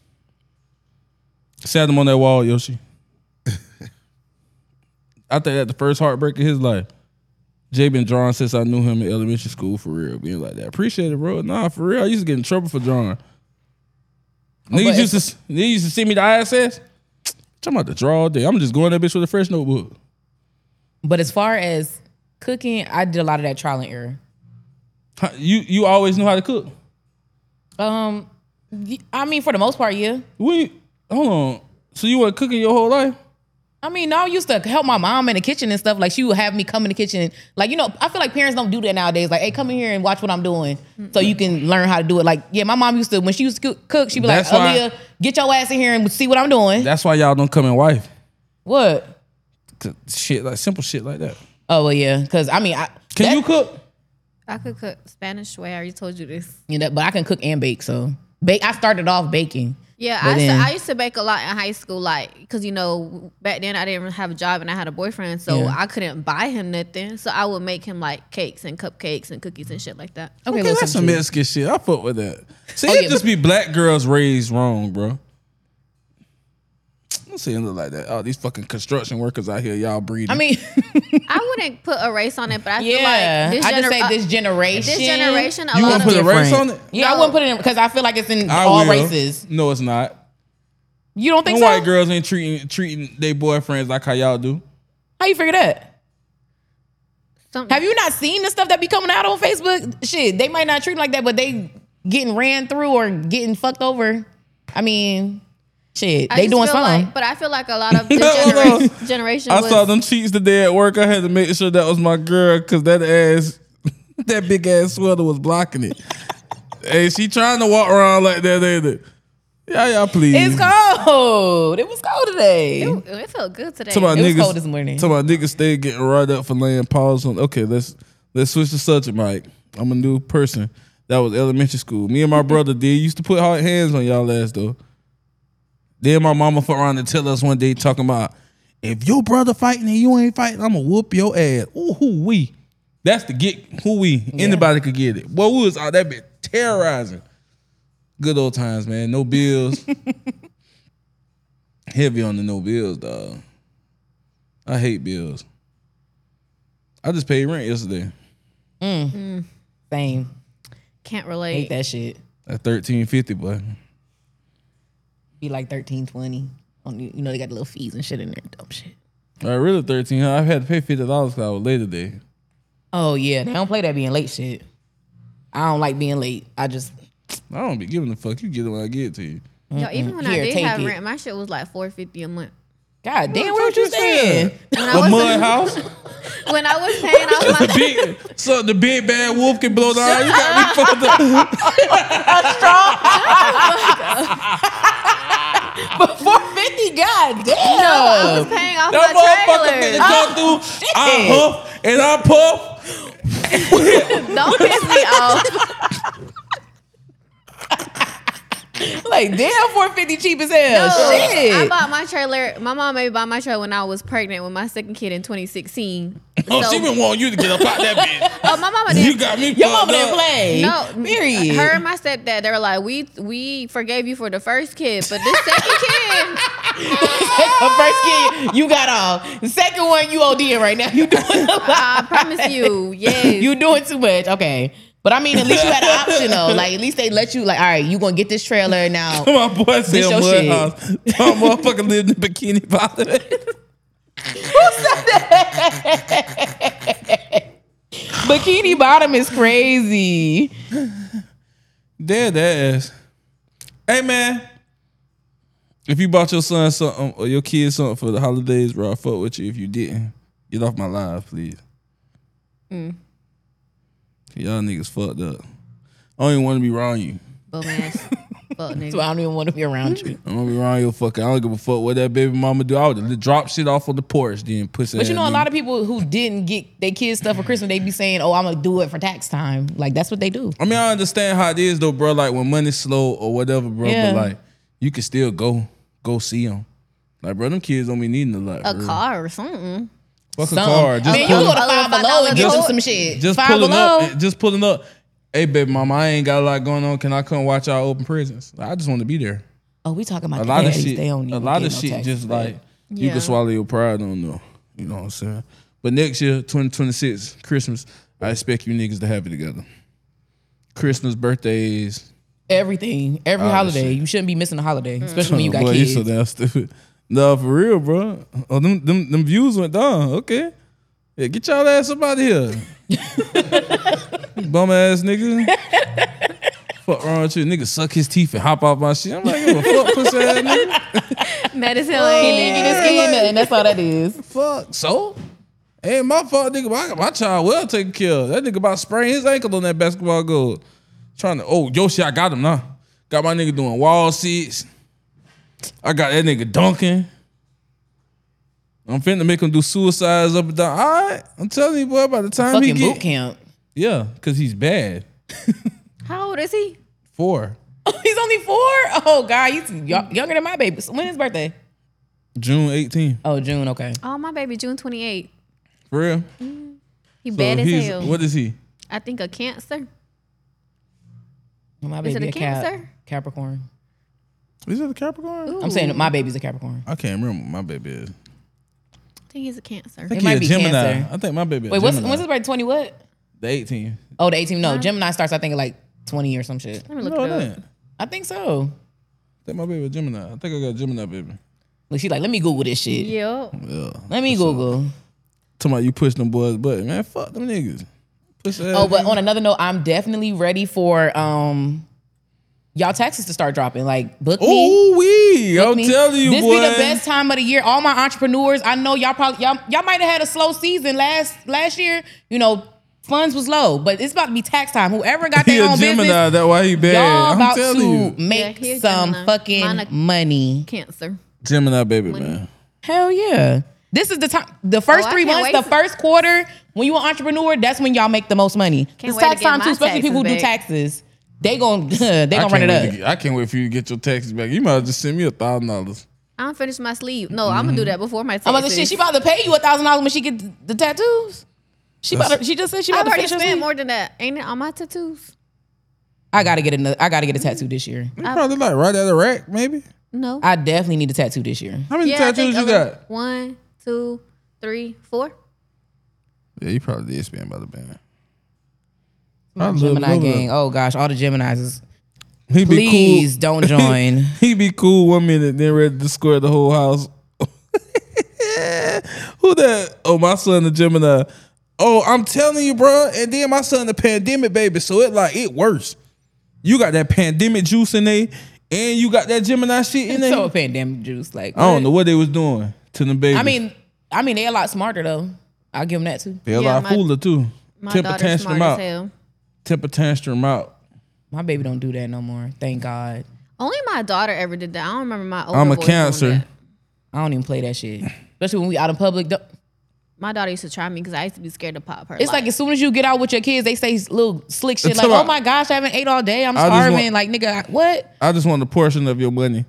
[SPEAKER 1] Sat him on that wall, Yoshi. I think that's the first heartbreak of his life. Jay been drawing since I knew him in elementary school, for real, being like that. Appreciate it, bro. Nah, for real. I used to get in trouble for drawing. Niggas used to send me the ISS. I'm about to draw all day. I'm just going that bitch with a fresh notebook.
[SPEAKER 3] But as far as cooking, I did a lot of that trial and error.
[SPEAKER 1] You always knew how to cook?
[SPEAKER 3] I mean, for the most part, yeah.
[SPEAKER 1] Hold on. So you weren't cooking your whole life?
[SPEAKER 3] I mean, no, I used to help my mom in the kitchen and stuff. Like, she would have me come in the kitchen. Like, you know, I feel like parents don't do that nowadays. Like, hey, come in here and watch what I'm doing so you can learn how to do it. Like, yeah, my mom used to, when she used to cook, she'd be like, Aaliyah, get your ass in here and see what I'm doing.
[SPEAKER 1] That's why y'all don't come in wife.
[SPEAKER 3] What?
[SPEAKER 1] Shit, like simple shit like that.
[SPEAKER 3] Oh, well, yeah. Because, I mean,
[SPEAKER 1] Can you cook?
[SPEAKER 2] I could cook Spanish way. I already told you this.
[SPEAKER 3] You know, but I can cook and bake, so. I started off baking.
[SPEAKER 2] Yeah, I used to bake a lot in high school, like, because, you know, back then I didn't have a job and I had a boyfriend, so I couldn't buy him nothing. So I would make him, like, cakes and cupcakes and cookies and shit like that.
[SPEAKER 1] Okay, that's some Mexican shit. I fuck with that. See, it just be black girls raised wrong, bro. Don't say it look like that. Oh, these fucking construction workers out here, y'all breeding.
[SPEAKER 3] I mean,
[SPEAKER 2] I wouldn't put a race on it, but I feel like this generation.
[SPEAKER 3] This generation,
[SPEAKER 1] you wouldn't put a race on it?
[SPEAKER 3] Yeah, I wouldn't put it in because I feel like it's in all races.
[SPEAKER 1] No, it's not.
[SPEAKER 3] You don't think
[SPEAKER 1] so?
[SPEAKER 3] White
[SPEAKER 1] girls ain't treating their boyfriends like how y'all do.
[SPEAKER 3] How you figure that? Have you not seen the stuff that be coming out on Facebook? Shit, they might not treat them like that, but they getting ran through or getting fucked over. I mean, shit, they doing something.
[SPEAKER 2] But I feel like a lot of the generation
[SPEAKER 1] I saw them cheats today at work. I had to make sure that was my girl because that big ass sweater was blocking it. Hey, she trying to walk around like that, ain't it? Yeah, please.
[SPEAKER 3] It's cold. It was cold today.
[SPEAKER 2] It felt good today.
[SPEAKER 3] It was cold this morning.
[SPEAKER 1] So my niggas stay getting right up for laying paws on. Okay, let's switch the subject, Mike. I'm a new person. That was elementary school. Me and my brother used to put hard hands on y'all ass though. Then my mama fuck around and tell us one day talking about, if your brother fighting and you ain't fighting, I'm gonna whoop your ass. Ooh, who we? That's the get. Who we? Yeah. Anybody could get it. Boy, we was out that bit terrorizing. Good old times, man. No bills. Heavy on the no bills, dog. I hate bills. I just paid rent yesterday.
[SPEAKER 3] Same.
[SPEAKER 2] Can't relate.
[SPEAKER 3] Hate that shit.
[SPEAKER 1] At $13.50, boy.
[SPEAKER 3] Be like $13.20. You know they got the little fees and shit in there. Dumb shit.
[SPEAKER 1] All right, really $13. I've had to pay $50 because I was late today.
[SPEAKER 3] Oh yeah, they don't play that being late shit. I don't like being late. I
[SPEAKER 1] don't be giving a fuck. You get it when I get it to you.
[SPEAKER 2] Yo, even when I did have rent, my shit was like $4.50 a month.
[SPEAKER 3] God damn, where was you staying?
[SPEAKER 1] The mud house?
[SPEAKER 2] When I was paying off my
[SPEAKER 1] the big bad wolf can blow down. You got me fucked up.
[SPEAKER 3] But $4.50, god damn.
[SPEAKER 2] No, I was paying off
[SPEAKER 1] that
[SPEAKER 2] my
[SPEAKER 1] trailer. I huff and I puff.
[SPEAKER 2] Don't piss me off.
[SPEAKER 3] Like, damn, $4.50 cheap as hell.
[SPEAKER 2] No,
[SPEAKER 3] shit.
[SPEAKER 2] I bought my trailer. My mom made me buy my trailer when I was pregnant with my second kid in 2016.
[SPEAKER 1] Oh, she been wanting you to get up out that bitch.
[SPEAKER 2] Oh, my mama didn't.
[SPEAKER 1] You got me.
[SPEAKER 3] Your mama didn't play.
[SPEAKER 2] No,
[SPEAKER 3] period.
[SPEAKER 2] Her and my stepdad, they were like, we forgave you for the first kid, but this second kid.
[SPEAKER 3] The first kid, you got off. The second one, you ODing right now. You doing a lot.
[SPEAKER 2] I promise you, yes.
[SPEAKER 3] You doing too much. Okay. But I mean, at least you had an option though. Like, at least they let you, like, all right, you gonna get this trailer now.
[SPEAKER 1] My boy said mud house. My motherfucker lived in Bikini Bottom.
[SPEAKER 3] Who said that? Bikini Bottom is crazy.
[SPEAKER 1] Dead ass. Hey man, if you bought your son something or your kid something for the holidays, bro, I fuck with you. If you didn't, get off my live, please. Y'all niggas fucked up. I don't even want to be around you.
[SPEAKER 2] Bum ass. Fuck
[SPEAKER 3] So
[SPEAKER 2] nigga.
[SPEAKER 3] I don't even want to be around you.
[SPEAKER 1] I'm gonna be around your fucking. I don't give a fuck what that baby mama do. I would drop shit off on the porch, then pussy.
[SPEAKER 3] But you know, a lot of people who didn't get their kids stuff for Christmas, they be saying, "Oh, I'm gonna do it for tax time." Like that's what they do.
[SPEAKER 1] I mean, I understand how it is though, bro. Like when money's slow or whatever, bro.
[SPEAKER 3] Yeah.
[SPEAKER 1] But like, you can still go see them. Like, bro, them kids don't be needing a lot.
[SPEAKER 2] A
[SPEAKER 1] bro.
[SPEAKER 2] car or something.
[SPEAKER 1] Fuck a
[SPEAKER 3] Something.
[SPEAKER 1] car. Just
[SPEAKER 3] Man, you
[SPEAKER 1] pull
[SPEAKER 3] go
[SPEAKER 1] it-
[SPEAKER 3] to Five Below and get them some shit.
[SPEAKER 1] Just
[SPEAKER 3] Five
[SPEAKER 1] pulling
[SPEAKER 3] Below.
[SPEAKER 1] up. Just pulling up. Hey, baby mama, I ain't got a lot going on. Can I come watch y'all open prisons? I just want to be there.
[SPEAKER 3] Oh, we talking about
[SPEAKER 1] A
[SPEAKER 3] the
[SPEAKER 1] lot of
[SPEAKER 3] daddies.
[SPEAKER 1] shit.
[SPEAKER 3] They don't
[SPEAKER 1] A
[SPEAKER 3] even
[SPEAKER 1] lot
[SPEAKER 3] get
[SPEAKER 1] of
[SPEAKER 3] no
[SPEAKER 1] shit
[SPEAKER 3] taxes
[SPEAKER 1] just
[SPEAKER 3] back.
[SPEAKER 1] like you
[SPEAKER 2] Yeah.
[SPEAKER 1] can swallow your pride on though. You know what I'm saying? But next year, 2026, Christmas, I expect you niggas to have it together. Christmas, birthdays.
[SPEAKER 3] Everything, every
[SPEAKER 1] Oh,
[SPEAKER 3] holiday.
[SPEAKER 1] shit.
[SPEAKER 3] You shouldn't be missing a holiday, especially when you got
[SPEAKER 1] Boy,
[SPEAKER 3] kids.
[SPEAKER 1] so damn stupid. No, for real, bro. Oh, them views went down. Okay. Yeah, get y'all ass up out of here. Bum ass nigga. Fuck wrong with you? Nigga suck his teeth and hop off my shit. I'm like, give a fuck, pussy ass nigga.
[SPEAKER 2] Mad as hell ain't
[SPEAKER 3] He
[SPEAKER 2] it?
[SPEAKER 3] leaving his kid, and that's all that is.
[SPEAKER 1] Fuck. So? Ain't my fault, nigga. I got my child well taken care of. That nigga about to sprain his ankle on that basketball goal. Trying to, Yoshi, I got him now. Got my nigga doing wall sits. I got that nigga dunking. I'm finna make him do suicides up and down. All right. I'm telling you, boy, by the time
[SPEAKER 3] Fucking
[SPEAKER 1] he get...
[SPEAKER 3] boot camp.
[SPEAKER 1] Yeah, because he's bad.
[SPEAKER 2] How old is he?
[SPEAKER 1] 4.
[SPEAKER 3] Oh, he's only 4. Oh God, he's younger than my baby. So when his birthday?
[SPEAKER 1] June 18.
[SPEAKER 3] Oh, June. Okay.
[SPEAKER 2] Oh, my baby, June 28th.
[SPEAKER 1] For real?
[SPEAKER 2] He
[SPEAKER 1] So
[SPEAKER 2] bad as hell.
[SPEAKER 1] what is he?
[SPEAKER 2] I think a Cancer.
[SPEAKER 3] My
[SPEAKER 2] Is
[SPEAKER 3] baby
[SPEAKER 2] it a Cancer?
[SPEAKER 3] Capricorn.
[SPEAKER 1] Is it a Capricorn?
[SPEAKER 2] Ooh.
[SPEAKER 3] I'm saying my baby's a Capricorn.
[SPEAKER 1] I can't remember what my baby is.
[SPEAKER 2] I think he's a Cancer.
[SPEAKER 1] I think
[SPEAKER 3] It
[SPEAKER 1] he
[SPEAKER 3] might
[SPEAKER 1] a
[SPEAKER 3] be
[SPEAKER 1] Gemini.
[SPEAKER 3] Cancer.
[SPEAKER 1] I think my baby
[SPEAKER 3] Wait,
[SPEAKER 1] a
[SPEAKER 3] when's
[SPEAKER 1] Gemini.
[SPEAKER 3] his birthday? 20 what?
[SPEAKER 1] The 18.
[SPEAKER 3] Oh, the 18. No, Gemini starts. I think at like 20 or some shit.
[SPEAKER 2] Let me look
[SPEAKER 1] No,
[SPEAKER 2] it
[SPEAKER 1] it
[SPEAKER 2] up.
[SPEAKER 1] ain't.
[SPEAKER 3] I think so.
[SPEAKER 1] I think my baby a Gemini. I think I got a Gemini baby.
[SPEAKER 3] Look, she like, let me Google this shit.
[SPEAKER 2] Yep.
[SPEAKER 1] Yeah.
[SPEAKER 3] Let me Google.
[SPEAKER 1] Talking about you push them boys' button, man. Fuck them niggas. Push that
[SPEAKER 3] Oh, but
[SPEAKER 1] nigga.
[SPEAKER 3] on another note, I'm definitely ready for y'all taxes to start dropping. Like, book me.
[SPEAKER 1] Ooh wee!
[SPEAKER 3] Book
[SPEAKER 1] I'm
[SPEAKER 3] me.
[SPEAKER 1] telling you,
[SPEAKER 3] this
[SPEAKER 1] boy.
[SPEAKER 3] be the best time of the year. All my entrepreneurs, I know y'all might have had a slow season last year. You know, funds was low, but it's about to be tax time. Whoever got
[SPEAKER 1] He
[SPEAKER 3] their
[SPEAKER 1] a
[SPEAKER 3] own
[SPEAKER 1] Gemini.
[SPEAKER 3] business,
[SPEAKER 1] That's why he bad.
[SPEAKER 3] y'all
[SPEAKER 1] I'm
[SPEAKER 3] about
[SPEAKER 1] telling
[SPEAKER 3] to
[SPEAKER 1] you.
[SPEAKER 2] Yeah,
[SPEAKER 3] make
[SPEAKER 2] he a
[SPEAKER 3] some
[SPEAKER 2] Gemini.
[SPEAKER 3] fucking
[SPEAKER 2] Mine a-
[SPEAKER 3] money.
[SPEAKER 2] Cancer.
[SPEAKER 1] Gemini baby, man.
[SPEAKER 3] Hell yeah. This is the time. The first
[SPEAKER 2] Oh, I
[SPEAKER 3] 3
[SPEAKER 2] can't
[SPEAKER 3] months,
[SPEAKER 2] wait
[SPEAKER 3] the first quarter, when you an entrepreneur, that's when y'all make the most money. It's
[SPEAKER 2] wait to
[SPEAKER 3] tax
[SPEAKER 2] get
[SPEAKER 3] time
[SPEAKER 2] my
[SPEAKER 3] too, especially people who do
[SPEAKER 2] taxes back.
[SPEAKER 3] taxes. They gon' run it up.
[SPEAKER 1] I can't wait for you to get your taxes back. You might as well just send me $1,000.
[SPEAKER 2] I don't finish my sleeve. No, I'm gonna do that before my taxes.
[SPEAKER 3] I'm about to shit. She about to pay you $1,000 when she get the tattoos. She just said she
[SPEAKER 2] I've
[SPEAKER 3] about to
[SPEAKER 2] already
[SPEAKER 3] finish her
[SPEAKER 2] spent
[SPEAKER 3] sleeve.
[SPEAKER 2] more than that. Ain't it on my tattoos?
[SPEAKER 3] I gotta get a tattoo this year.
[SPEAKER 1] You probably like right at the rack, maybe.
[SPEAKER 2] No.
[SPEAKER 3] I definitely need a tattoo this year.
[SPEAKER 1] How many
[SPEAKER 2] I
[SPEAKER 1] tattoos
[SPEAKER 2] think
[SPEAKER 1] you got?
[SPEAKER 2] 1, 2, 3, 4.
[SPEAKER 1] Yeah, you probably did spend about the band.
[SPEAKER 3] Gemini gang. Oh gosh, all the Geminis is.
[SPEAKER 1] He be
[SPEAKER 3] Please
[SPEAKER 1] cool.
[SPEAKER 3] don't join.
[SPEAKER 1] He be cool 1 minute, then ready to square the whole house. Who that? Oh, my son, the Gemini. Oh, I'm telling you, bro. And then my son, the pandemic baby. So it worse. You got that pandemic juice in there, and you got that Gemini shit in there.
[SPEAKER 3] So a pandemic juice, like
[SPEAKER 1] I don't know what they was doing to them babies.
[SPEAKER 3] I mean, they a lot smarter though. I'll give them that too.
[SPEAKER 1] they a
[SPEAKER 2] Yeah,
[SPEAKER 1] lot fooler too.
[SPEAKER 2] My
[SPEAKER 1] Temper
[SPEAKER 2] daughter's
[SPEAKER 1] tantrum
[SPEAKER 2] smart
[SPEAKER 1] out.
[SPEAKER 2] as hell.
[SPEAKER 1] Temper tantrum out.
[SPEAKER 3] My baby don't do that no more. Thank God.
[SPEAKER 2] Only my daughter ever did that. I don't remember my older
[SPEAKER 1] I'm a
[SPEAKER 2] boys doing
[SPEAKER 1] Cancer.
[SPEAKER 2] that.
[SPEAKER 3] I don't even play that shit, especially when we out in public.
[SPEAKER 2] My daughter used to try me because I used to be scared to pop her.
[SPEAKER 3] It's like as soon as you get out with your kids, they say little slick shit
[SPEAKER 1] It's
[SPEAKER 3] like,
[SPEAKER 1] about-
[SPEAKER 3] "Oh my gosh, I haven't ate all day. I'm
[SPEAKER 1] I just
[SPEAKER 3] starving."
[SPEAKER 1] want-
[SPEAKER 3] Like, nigga, what?
[SPEAKER 1] I just want a portion of your money.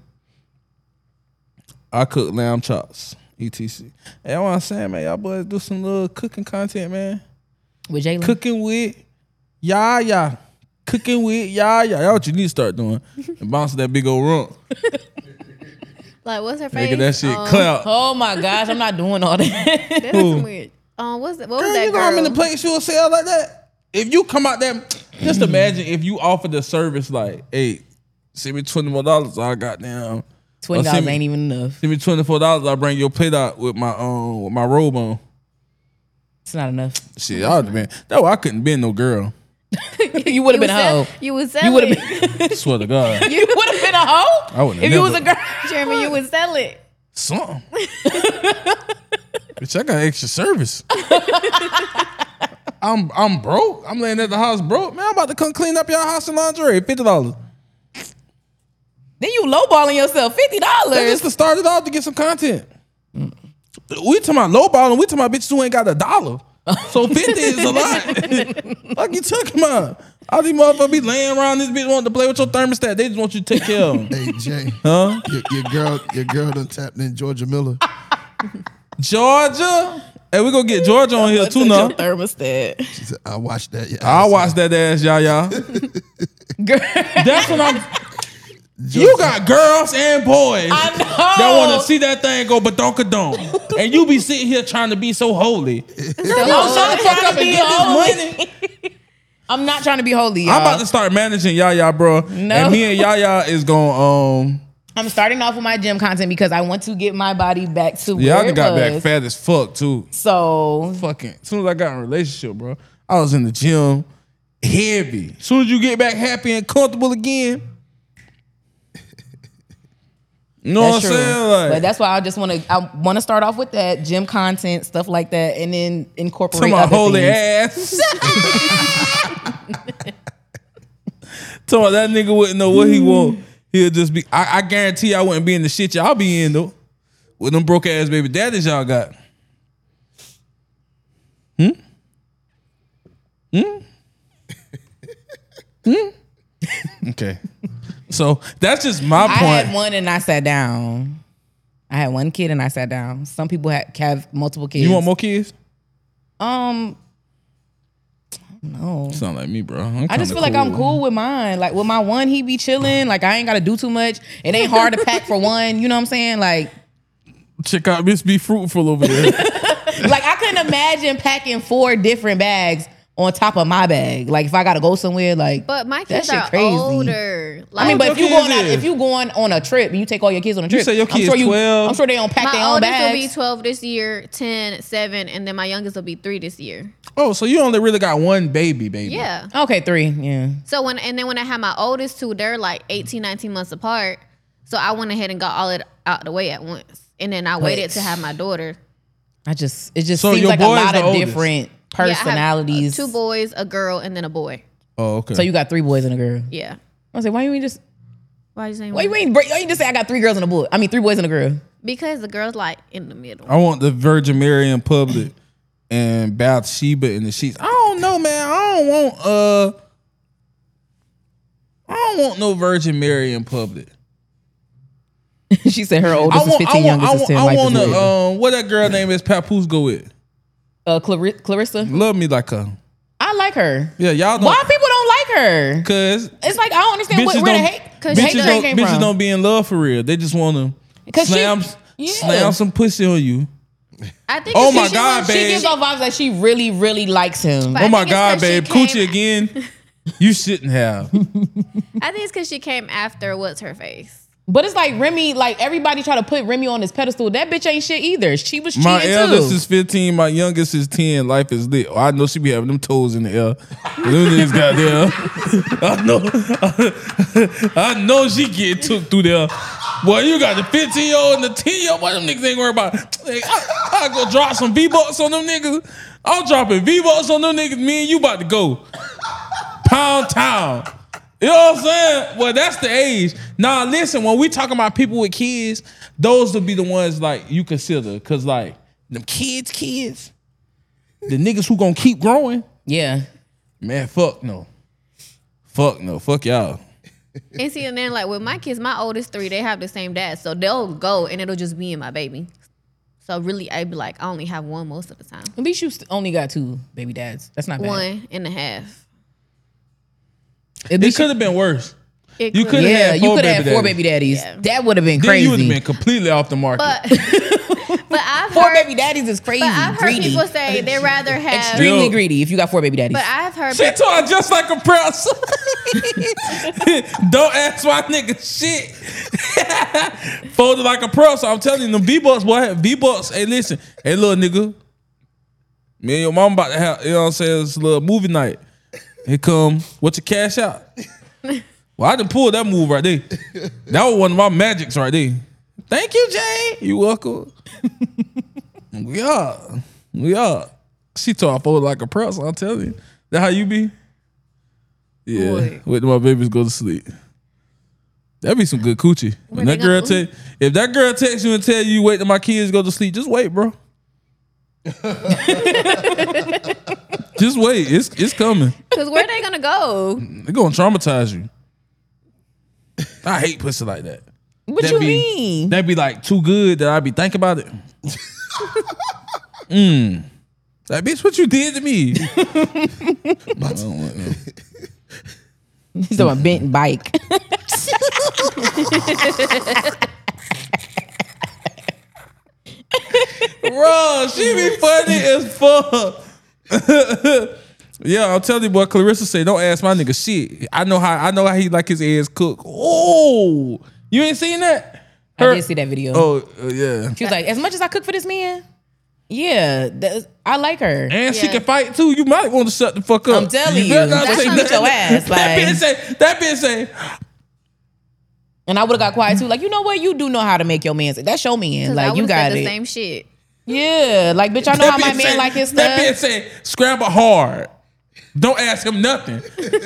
[SPEAKER 1] I cook lamb chops, etc. Hey, I want to say, man, y'all boys do some little cooking content, man.
[SPEAKER 3] With Jalen?
[SPEAKER 1] Cooking with Yaya. Cooking with Yaya. That's what you need to start doing. And bounce that big old rump.
[SPEAKER 2] Like, what's her face?
[SPEAKER 1] Making that shit clap.
[SPEAKER 3] Oh my gosh, I'm not doing all that.
[SPEAKER 2] That's some weird. What was
[SPEAKER 1] Girl,
[SPEAKER 2] that
[SPEAKER 1] you know
[SPEAKER 2] girl?
[SPEAKER 1] how many plates you'll sell like that? If you come out there, just imagine if you offer the service like, hey, send me $20 more, I got down.
[SPEAKER 3] $20 ain't even enough.
[SPEAKER 1] Send me $24, I'll bring your plate out with my robe on.
[SPEAKER 3] It's not enough.
[SPEAKER 1] Shit, I would have been. That's why I couldn't been no girl.
[SPEAKER 3] You would have been a hoe.
[SPEAKER 2] You would sell
[SPEAKER 3] You would
[SPEAKER 2] it.
[SPEAKER 3] have been.
[SPEAKER 1] Swear to God.
[SPEAKER 3] You would have been a hoe.
[SPEAKER 1] I wouldn't have
[SPEAKER 3] if you was a
[SPEAKER 1] never.
[SPEAKER 3] girl.
[SPEAKER 2] Jeremy, you would sell it.
[SPEAKER 1] Something. Bitch, I got extra service. I'm broke. I'm laying at the house broke. Man, I'm about to come clean up your house and lingerie. $50.
[SPEAKER 3] Then you lowballing yourself $50.
[SPEAKER 1] That's just to start it off to get some content. We talking about lowballing. We talking about bitches who ain't got $1. So 50 is a lot. What you talking about? All these motherfuckers be laying around this bitch wanting to play with your thermostat. They just want you to take care of them.
[SPEAKER 4] Hey Jay,
[SPEAKER 1] Huh?
[SPEAKER 4] your girl done tapped in Georgia Miller.
[SPEAKER 1] Georgia? Hey, we gonna get Georgia on here too now.
[SPEAKER 3] Thermostat.
[SPEAKER 4] She said, I watched that. Yeah,
[SPEAKER 1] I'll watch that ass, y'all.
[SPEAKER 3] Girl.
[SPEAKER 1] That's what I'm. You got girls and boys
[SPEAKER 3] I know.
[SPEAKER 1] that want to see that thing go badonka-don. And you be sitting here trying to be so holy.
[SPEAKER 3] I'm trying to fuck up and get this money. I'm not trying to be holy, y'all.
[SPEAKER 1] I'm about to start managing Yaya, bro.
[SPEAKER 3] No.
[SPEAKER 1] And me and Yaya is going
[SPEAKER 3] I'm starting off with my gym content because I want to get my body back to
[SPEAKER 1] y'all
[SPEAKER 3] where it
[SPEAKER 1] got
[SPEAKER 3] was.
[SPEAKER 1] back fat as fuck too.
[SPEAKER 3] So
[SPEAKER 1] Fucking as soon as I got in a relationship, bro, I was in the gym heavy. As soon as you get back happy and comfortable again. You know
[SPEAKER 3] that's
[SPEAKER 1] what I'm
[SPEAKER 3] true.
[SPEAKER 1] saying? Like,
[SPEAKER 3] But that's why I want to start off with that gym content, stuff like that, and then incorporate
[SPEAKER 1] to my
[SPEAKER 3] other
[SPEAKER 1] holy
[SPEAKER 3] things.
[SPEAKER 1] ass. Talking about that nigga wouldn't know what he want. He'll just be. I guarantee I wouldn't be in the shit y'all be in though. With them broke ass baby daddies y'all got. Okay. So that's just my
[SPEAKER 3] I
[SPEAKER 1] point.
[SPEAKER 3] had one and I sat down. I had one kid and I sat down. Some people have multiple kids.
[SPEAKER 1] You want more kids?
[SPEAKER 3] No.
[SPEAKER 1] Sound like me, bro.
[SPEAKER 3] I just feel like I'm cool with mine. Like with my one, he be chilling. Like I ain't gotta do too much. It ain't hard to pack for one. You know what I'm saying? Like
[SPEAKER 1] Check out Miss Be Fruitful over there.
[SPEAKER 3] like I couldn't imagine packing 4 different bags on top of my bag. Like if I gotta go somewhere, like
[SPEAKER 2] But my
[SPEAKER 3] that
[SPEAKER 2] kids
[SPEAKER 3] shit
[SPEAKER 2] are
[SPEAKER 3] crazy.
[SPEAKER 2] older. Like,
[SPEAKER 3] I mean, but if
[SPEAKER 1] your
[SPEAKER 3] you going
[SPEAKER 1] kids
[SPEAKER 3] out,
[SPEAKER 1] is?
[SPEAKER 3] if you going on a trip and you take all your kids on a trip,
[SPEAKER 1] say your
[SPEAKER 3] I'm
[SPEAKER 1] kids
[SPEAKER 3] sure
[SPEAKER 1] 12?
[SPEAKER 3] I'm sure they don't pack their
[SPEAKER 2] my
[SPEAKER 3] own
[SPEAKER 2] oldest
[SPEAKER 3] bags.
[SPEAKER 2] will be 12 this year, 10, 7, and then my youngest will be 3 this year.
[SPEAKER 1] Oh, so you only really got one baby.
[SPEAKER 2] Yeah.
[SPEAKER 3] Okay, 3. Yeah.
[SPEAKER 2] So when I had my oldest 2, they're like 18, 19 months apart. So I went ahead and got all it out the way at once. And then I waited to have my daughter.
[SPEAKER 3] It just seems
[SPEAKER 1] So your
[SPEAKER 3] like a
[SPEAKER 1] boy is
[SPEAKER 3] lot
[SPEAKER 1] the
[SPEAKER 3] of
[SPEAKER 1] oldest?
[SPEAKER 3] different
[SPEAKER 2] Yeah, I have,
[SPEAKER 3] personalities.
[SPEAKER 2] 2 boys, a girl, and then a boy.
[SPEAKER 1] Oh, okay.
[SPEAKER 3] So you got 3 boys and a girl.
[SPEAKER 2] Yeah.
[SPEAKER 3] I was like, why you ain't just
[SPEAKER 2] Why you saying
[SPEAKER 3] why you ain't just say I got 3 girls and a boy? I mean 3 boys and a girl.
[SPEAKER 2] Because the girl's like in the middle.
[SPEAKER 1] I want the Virgin Mary in public and Bathsheba in the sheets. I don't know, man. I don't want no Virgin Mary in public.
[SPEAKER 3] She said her oldest is 15, youngest is 10.
[SPEAKER 1] I
[SPEAKER 3] Life
[SPEAKER 1] want
[SPEAKER 3] is weird.
[SPEAKER 1] what that girl name is Papoose go with.
[SPEAKER 3] Clarissa.
[SPEAKER 1] Love me like her.
[SPEAKER 3] I like her.
[SPEAKER 1] Yeah, y'all don't.
[SPEAKER 3] Why people don't like her?
[SPEAKER 1] Cause
[SPEAKER 3] It's like I don't understand
[SPEAKER 1] bitches
[SPEAKER 3] where the
[SPEAKER 1] don't,
[SPEAKER 3] hate. Cause hate
[SPEAKER 1] bitches,
[SPEAKER 3] came
[SPEAKER 1] bitches
[SPEAKER 3] from.
[SPEAKER 1] don't be in love for real. They just want to
[SPEAKER 3] 'Cause
[SPEAKER 1] slam
[SPEAKER 3] yeah.
[SPEAKER 1] slam some pussy on you.
[SPEAKER 2] I think
[SPEAKER 1] Oh
[SPEAKER 2] it's
[SPEAKER 1] my
[SPEAKER 2] 'cause
[SPEAKER 1] God,
[SPEAKER 3] She
[SPEAKER 1] babe.
[SPEAKER 3] gives off vibes that she really, really likes him.
[SPEAKER 2] But
[SPEAKER 1] Oh
[SPEAKER 2] I
[SPEAKER 1] my
[SPEAKER 2] think it's
[SPEAKER 1] God,
[SPEAKER 2] 'cause she
[SPEAKER 1] babe,
[SPEAKER 2] came-
[SPEAKER 1] coochie again. You shouldn't have.
[SPEAKER 2] I think it's because she came after what's her face.
[SPEAKER 3] But it's like Remy, like everybody try to put Remy on this pedestal. That bitch ain't shit either. She was cheating
[SPEAKER 1] My
[SPEAKER 3] too.
[SPEAKER 1] eldest is 15. My youngest is 10. Life is lit. Oh, I know she be having them toes in the air. Them niggas got there. I know she get took through there. Boy, you got the 15-year-old and the 10-year-old. Boy, them niggas ain't worried about it. Hey, I go drop some V-Bucks on them niggas. I'm dropping V-Bucks on them niggas. Me and you about to go. Pound town. You know what I'm saying? Well, that's the age. Now, listen, when we talking about people with kids, those will be the ones like you consider. Cause like them kids, the niggas who gonna keep growing,
[SPEAKER 3] Yeah.
[SPEAKER 1] man, fuck no. Fuck no. Fuck y'all.
[SPEAKER 2] And see, and then like with my kids, my oldest 3, they have the same dad. So they'll go and it'll just be and my baby. So really, I'd be like, I only have one most of the time.
[SPEAKER 3] At least you only got 2 baby dads. That's not bad.
[SPEAKER 2] 1.5.
[SPEAKER 3] At
[SPEAKER 1] It
[SPEAKER 3] least
[SPEAKER 1] could have been worse.
[SPEAKER 2] It
[SPEAKER 1] You
[SPEAKER 2] could-
[SPEAKER 1] coulda
[SPEAKER 3] yeah,
[SPEAKER 1] had
[SPEAKER 3] you
[SPEAKER 1] 4
[SPEAKER 3] could have
[SPEAKER 1] baby
[SPEAKER 3] had 4
[SPEAKER 1] daddies.
[SPEAKER 3] baby daddies.
[SPEAKER 2] Yeah.
[SPEAKER 3] That would have been
[SPEAKER 1] Then
[SPEAKER 3] crazy.
[SPEAKER 1] you would have been completely off the market.
[SPEAKER 2] But I've
[SPEAKER 3] 4
[SPEAKER 2] heard,
[SPEAKER 3] baby daddies is crazy.
[SPEAKER 2] but I've heard
[SPEAKER 3] Greedy.
[SPEAKER 2] people say they rather have.
[SPEAKER 3] Extremely
[SPEAKER 1] Yo.
[SPEAKER 3] greedy if you got 4 baby daddies.
[SPEAKER 2] But I've heard
[SPEAKER 1] She
[SPEAKER 2] people,
[SPEAKER 1] told her just like a press. Don't ask my nigga shit. Folded like a press. So I'm telling you, them V-Bucks, boy, V-Bucks. Hey, listen. Hey, little nigga. Me and your mom about to have, you know what I'm saying, it's a little movie night. Here come, what's your cash out? Well, I done pulled that move right there. That was one of my magics right there. Thank you, Jay. You welcome. We are. She told I folded like a press, I'm telling you. That how you be? Yeah.
[SPEAKER 2] Boy.
[SPEAKER 1] Wait till my babies go to sleep. That'd be some good coochie. When that girl if that girl texts you and tell you wait till my kids go to sleep, just wait, bro. Just wait. It's coming.
[SPEAKER 2] Cause where they gonna go?
[SPEAKER 1] They're gonna traumatize you. I hate pussy like that.
[SPEAKER 3] What you mean?
[SPEAKER 1] That'd be like too good that I'd be thinking about it. That bitch, what you did to me? I don't want no.
[SPEAKER 3] He's on a bent bike.
[SPEAKER 1] Bro, she be funny as fuck. Yeah, I'm telling you, boy. Clarissa say, "Don't ask my nigga shit. I know how he like his eggs cooked." Oh, you ain't seen that?
[SPEAKER 3] I did see that video.
[SPEAKER 1] Oh, yeah.
[SPEAKER 3] She was like, as much as I cook for this man, yeah, I like her.
[SPEAKER 1] And she can fight too. You might want to shut the fuck up.
[SPEAKER 3] I'm telling you,
[SPEAKER 1] better not
[SPEAKER 3] that's
[SPEAKER 1] say
[SPEAKER 3] not
[SPEAKER 1] nothing.
[SPEAKER 3] your ass.
[SPEAKER 1] That bitch say,
[SPEAKER 3] and I would have got quiet too. Like, you know what? You do know how to make your man. That's your man. Like, you got
[SPEAKER 2] the
[SPEAKER 3] it.
[SPEAKER 2] same shit.
[SPEAKER 3] Yeah, like, bitch, I know how my man like his stuff.
[SPEAKER 1] That bitch say, scramble hard. Don't ask him nothing.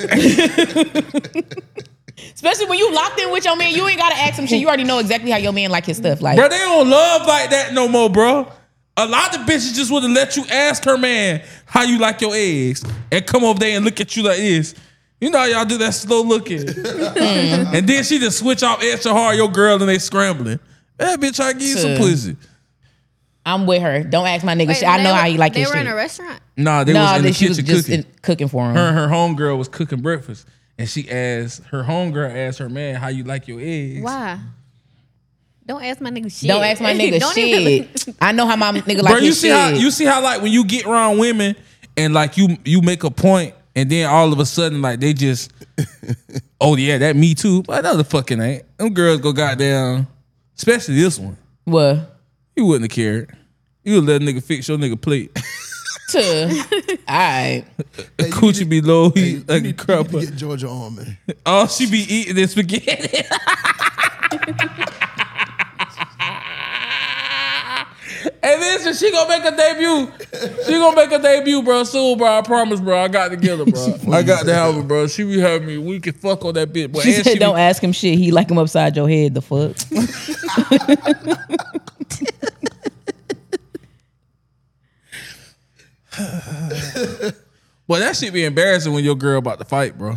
[SPEAKER 3] Especially when you locked in with your man, you ain't gotta ask him shit. You already know exactly how your man like his stuff. Like,
[SPEAKER 1] bro, they don't love like that no more, bro. A lot of bitches just would have let you ask her man how you like your eggs and come over there and look at you like this. You know how y'all do that slow looking. And then she just switch off extra hard, your girl, and they scrambling. That bitch try to give you some pussy.
[SPEAKER 3] I'm with her. Don't ask my nigga
[SPEAKER 2] Wait,
[SPEAKER 3] shit. I know how he like his shit.
[SPEAKER 2] They were in a restaurant?
[SPEAKER 1] Nah, they was in the kitchen cooking.
[SPEAKER 3] Cooking for him.
[SPEAKER 1] Her and her homegirl was cooking breakfast. And she asked, her homegirl asked her man, how you like your eggs?
[SPEAKER 2] Why? Don't ask my nigga shit.
[SPEAKER 3] Don't ask my nigga
[SPEAKER 2] Don't
[SPEAKER 3] shit. I know how my nigga
[SPEAKER 1] Bro,
[SPEAKER 3] like his shit.
[SPEAKER 1] You see how like when you get around women and like you make a point and then all of a sudden like they just, oh yeah, that me too. But no, the fucking ain't. Them girls go goddamn, especially this one.
[SPEAKER 3] What?
[SPEAKER 1] You wouldn't have cared. You would let a nigga fix your nigga plate.
[SPEAKER 3] Alright.
[SPEAKER 1] Coochie be low heat like a crapper.
[SPEAKER 4] Get Georgia on, man.
[SPEAKER 1] Oh, she be eating this spaghetti. Hey, listen, she gonna make a debut. She gonna make a debut, bro. Soon, bro. I promise, bro. I got to get her, bro. I got to have her, bro. She be having me. We can fuck on that bitch. But
[SPEAKER 3] She said, don't ask him shit. He like him upside your head. The fuck.
[SPEAKER 1] Well, that shit be embarrassing when your girl about to fight, bro.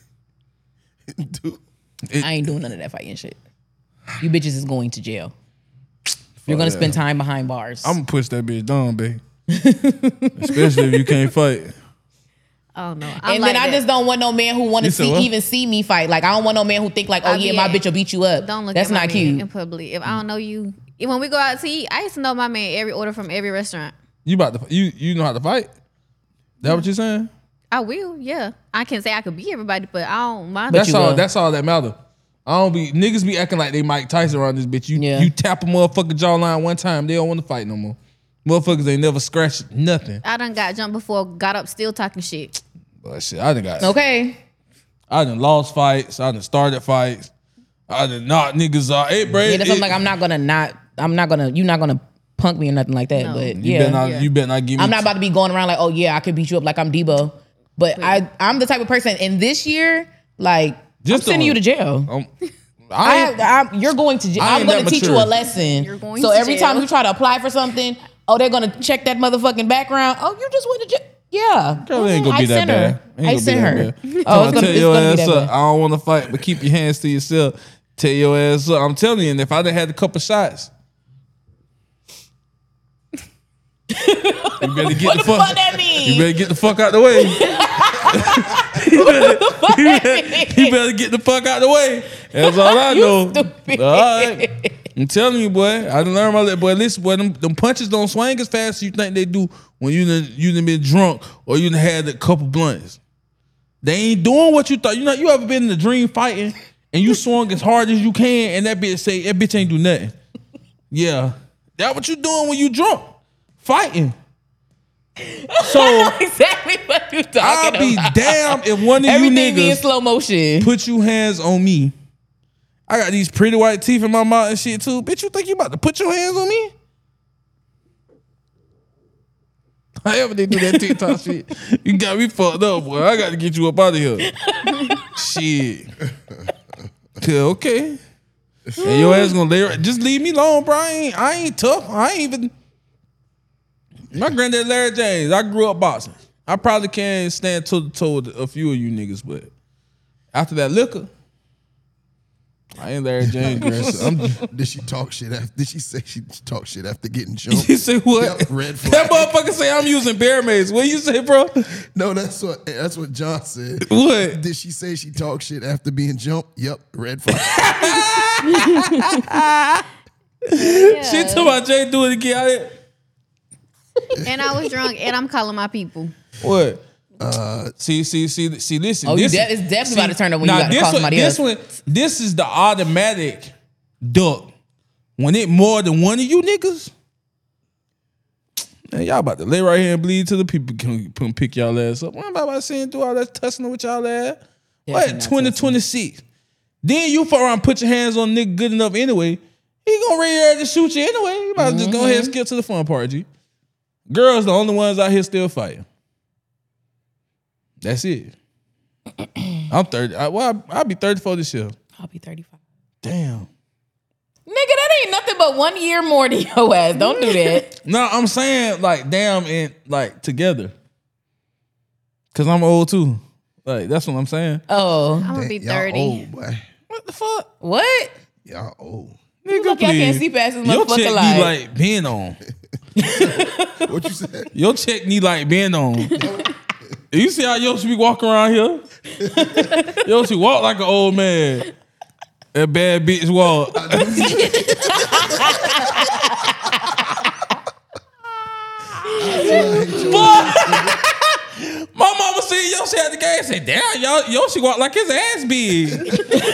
[SPEAKER 3] I ain't doing none of that fighting shit. You bitches is going to jail. You're gonna spend time behind bars.
[SPEAKER 1] I'm gonna push that bitch down, babe. Especially if you can't fight.
[SPEAKER 2] Oh no.
[SPEAKER 3] And then I just don't want no man who want to even see me fight. Like, I don't want no man who think like, oh yeah, my bitch will beat you up.
[SPEAKER 2] Don't look
[SPEAKER 3] That's
[SPEAKER 2] at my
[SPEAKER 3] not
[SPEAKER 2] man
[SPEAKER 3] cute.
[SPEAKER 2] in public. If I don't know you, when we go out to eat, I used to know my man every order from every restaurant.
[SPEAKER 1] You about to you know how to fight? That what you saying?
[SPEAKER 2] I will, yeah. I can say I could beat everybody, but I don't mind.
[SPEAKER 1] That's all that matter. I don't be niggas be acting like they Mike Tyson around this bitch. You tap a motherfucking jawline one time, they don't want to fight no more. Motherfuckers ain't never scratched nothing.
[SPEAKER 2] I done got jumped before, got up still talking shit.
[SPEAKER 1] But shit, I done got
[SPEAKER 3] okay.
[SPEAKER 1] I done lost fights. I done started fights. I done knocked niggas out. Hey, bro.
[SPEAKER 3] Yeah, that's what I'm like. I'm not gonna. You're not gonna punk me or nothing like that. No. But
[SPEAKER 1] you better not give me.
[SPEAKER 3] I'm not about to be going around like, oh yeah, I could beat you up like I'm Debo. But I'm the type of person. And this year, like, I'm sending you to jail. You're going to jail. I'm going to teach you a lesson.
[SPEAKER 2] You're going
[SPEAKER 3] so
[SPEAKER 2] to
[SPEAKER 3] every
[SPEAKER 2] jail.
[SPEAKER 3] time you try to apply for something, oh, they're going to check that motherfucking background. Oh, you just went to jail. Yeah.
[SPEAKER 1] Girl, it ain't gonna be that bad.
[SPEAKER 3] I sent her.
[SPEAKER 1] Oh, tell your ass up. I don't want to fight, but keep your hands to yourself. Tell your ass up. I'm telling you, and if I done had a couple shots, you better get the fuck.
[SPEAKER 3] That mean?
[SPEAKER 1] You better get the fuck out the way. You better get the fuck out the way. That's all I know.
[SPEAKER 3] Stupid.
[SPEAKER 1] All right. I'm telling you, boy. I done learned my lesson. Boy, listen, boy, them punches don't swing as fast as you think they do when you done been drunk or you done had a couple blunts. They ain't doing what you thought. You ever been in a dream fighting and you swung as hard as you can and that bitch ain't do nothing. Yeah. That's what you doing when you drunk. Fighting. So
[SPEAKER 3] exactly what you talking
[SPEAKER 1] I'll be
[SPEAKER 3] about.
[SPEAKER 1] damned if one of
[SPEAKER 3] Everything
[SPEAKER 1] you
[SPEAKER 3] be in
[SPEAKER 1] niggas
[SPEAKER 3] slow motion.
[SPEAKER 1] put you hands on me. I got these pretty white teeth in my mouth and shit too. Bitch, you think you about to put your hands on me? However they do that TikTok shit, you got me fucked up, boy. I got to get you up out of here. Shit. Okay. And your ass gonna lay. Just leave me alone, bro. I ain't tough. I ain't even. My granddad Larry James. I grew up boxing. I probably can't stand toe to toe with a few of you niggas, but after that liquor, I ain't Larry James grandson.
[SPEAKER 4] Did she talk shit after? Did she say she talked shit after getting jumped?
[SPEAKER 1] You say what?
[SPEAKER 4] Yep, red flag.
[SPEAKER 1] That motherfucker say I'm using bear mace. What you say, bro?
[SPEAKER 4] No, that's what John said.
[SPEAKER 1] What?
[SPEAKER 4] Did she say she talked shit after being jumped? Yep, red flag.
[SPEAKER 1] She told my Jay do it again.
[SPEAKER 2] And I was drunk, and I'm calling my people.
[SPEAKER 1] What? See, listen.
[SPEAKER 3] Oh,
[SPEAKER 1] this
[SPEAKER 3] it's definitely about to turn up when you got to call somebody else.
[SPEAKER 1] This is the automatic duck. When it more than one of you niggas, man, y'all about to lay right here and bleed till the people can pick y'all ass up. What am I about saying do all that tussling with y'all ass? What, 2026? Then you fuck around and put your hands on a nigga good enough anyway. He gonna ready to shoot you anyway. You about to just go ahead and skip to the fun part, G. Girls the only ones out here still fighting. That's it. I'm 30. I'll be 34 this year.
[SPEAKER 3] I'll be 35.
[SPEAKER 1] Damn.
[SPEAKER 3] Nigga, that ain't nothing but 1 year more than your ass. Don't do that.
[SPEAKER 1] No, I'm saying like damn and like together. Cause I'm old too. Like that's what I'm saying.
[SPEAKER 3] Oh.
[SPEAKER 2] I'm gonna be
[SPEAKER 4] Y'all
[SPEAKER 2] 30.
[SPEAKER 4] old, boy.
[SPEAKER 1] What the fuck?
[SPEAKER 3] What?
[SPEAKER 4] Y'all old.
[SPEAKER 1] Nigga,
[SPEAKER 3] Look, I can't see past this
[SPEAKER 1] Your
[SPEAKER 3] motherfucker
[SPEAKER 1] check
[SPEAKER 3] like.
[SPEAKER 1] need like being on.
[SPEAKER 4] What you said?
[SPEAKER 1] Your check need like being on. You see how Yoshi be walking around here? Yoshi walk like an old man. That bad bitch walk. My mama seen Yoshi at the game and said, damn, Yoshi walk like his ass big.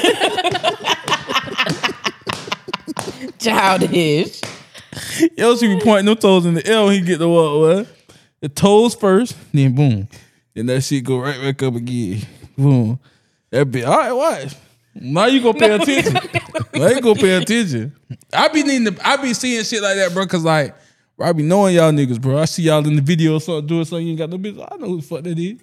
[SPEAKER 3] Childish.
[SPEAKER 1] Yoshi be pointing them toes in the air when he get the walk, what? The toes first, then boom. Then that shit go right back up again. Boom. That bitch, all right, watch. Now you gonna pay attention. Now you gonna pay attention. I be seeing shit like that, bro, cause like, bro, I be knowing y'all niggas, bro. I see y'all in the video or something doing something you ain't got no business. I know who the fuck that is.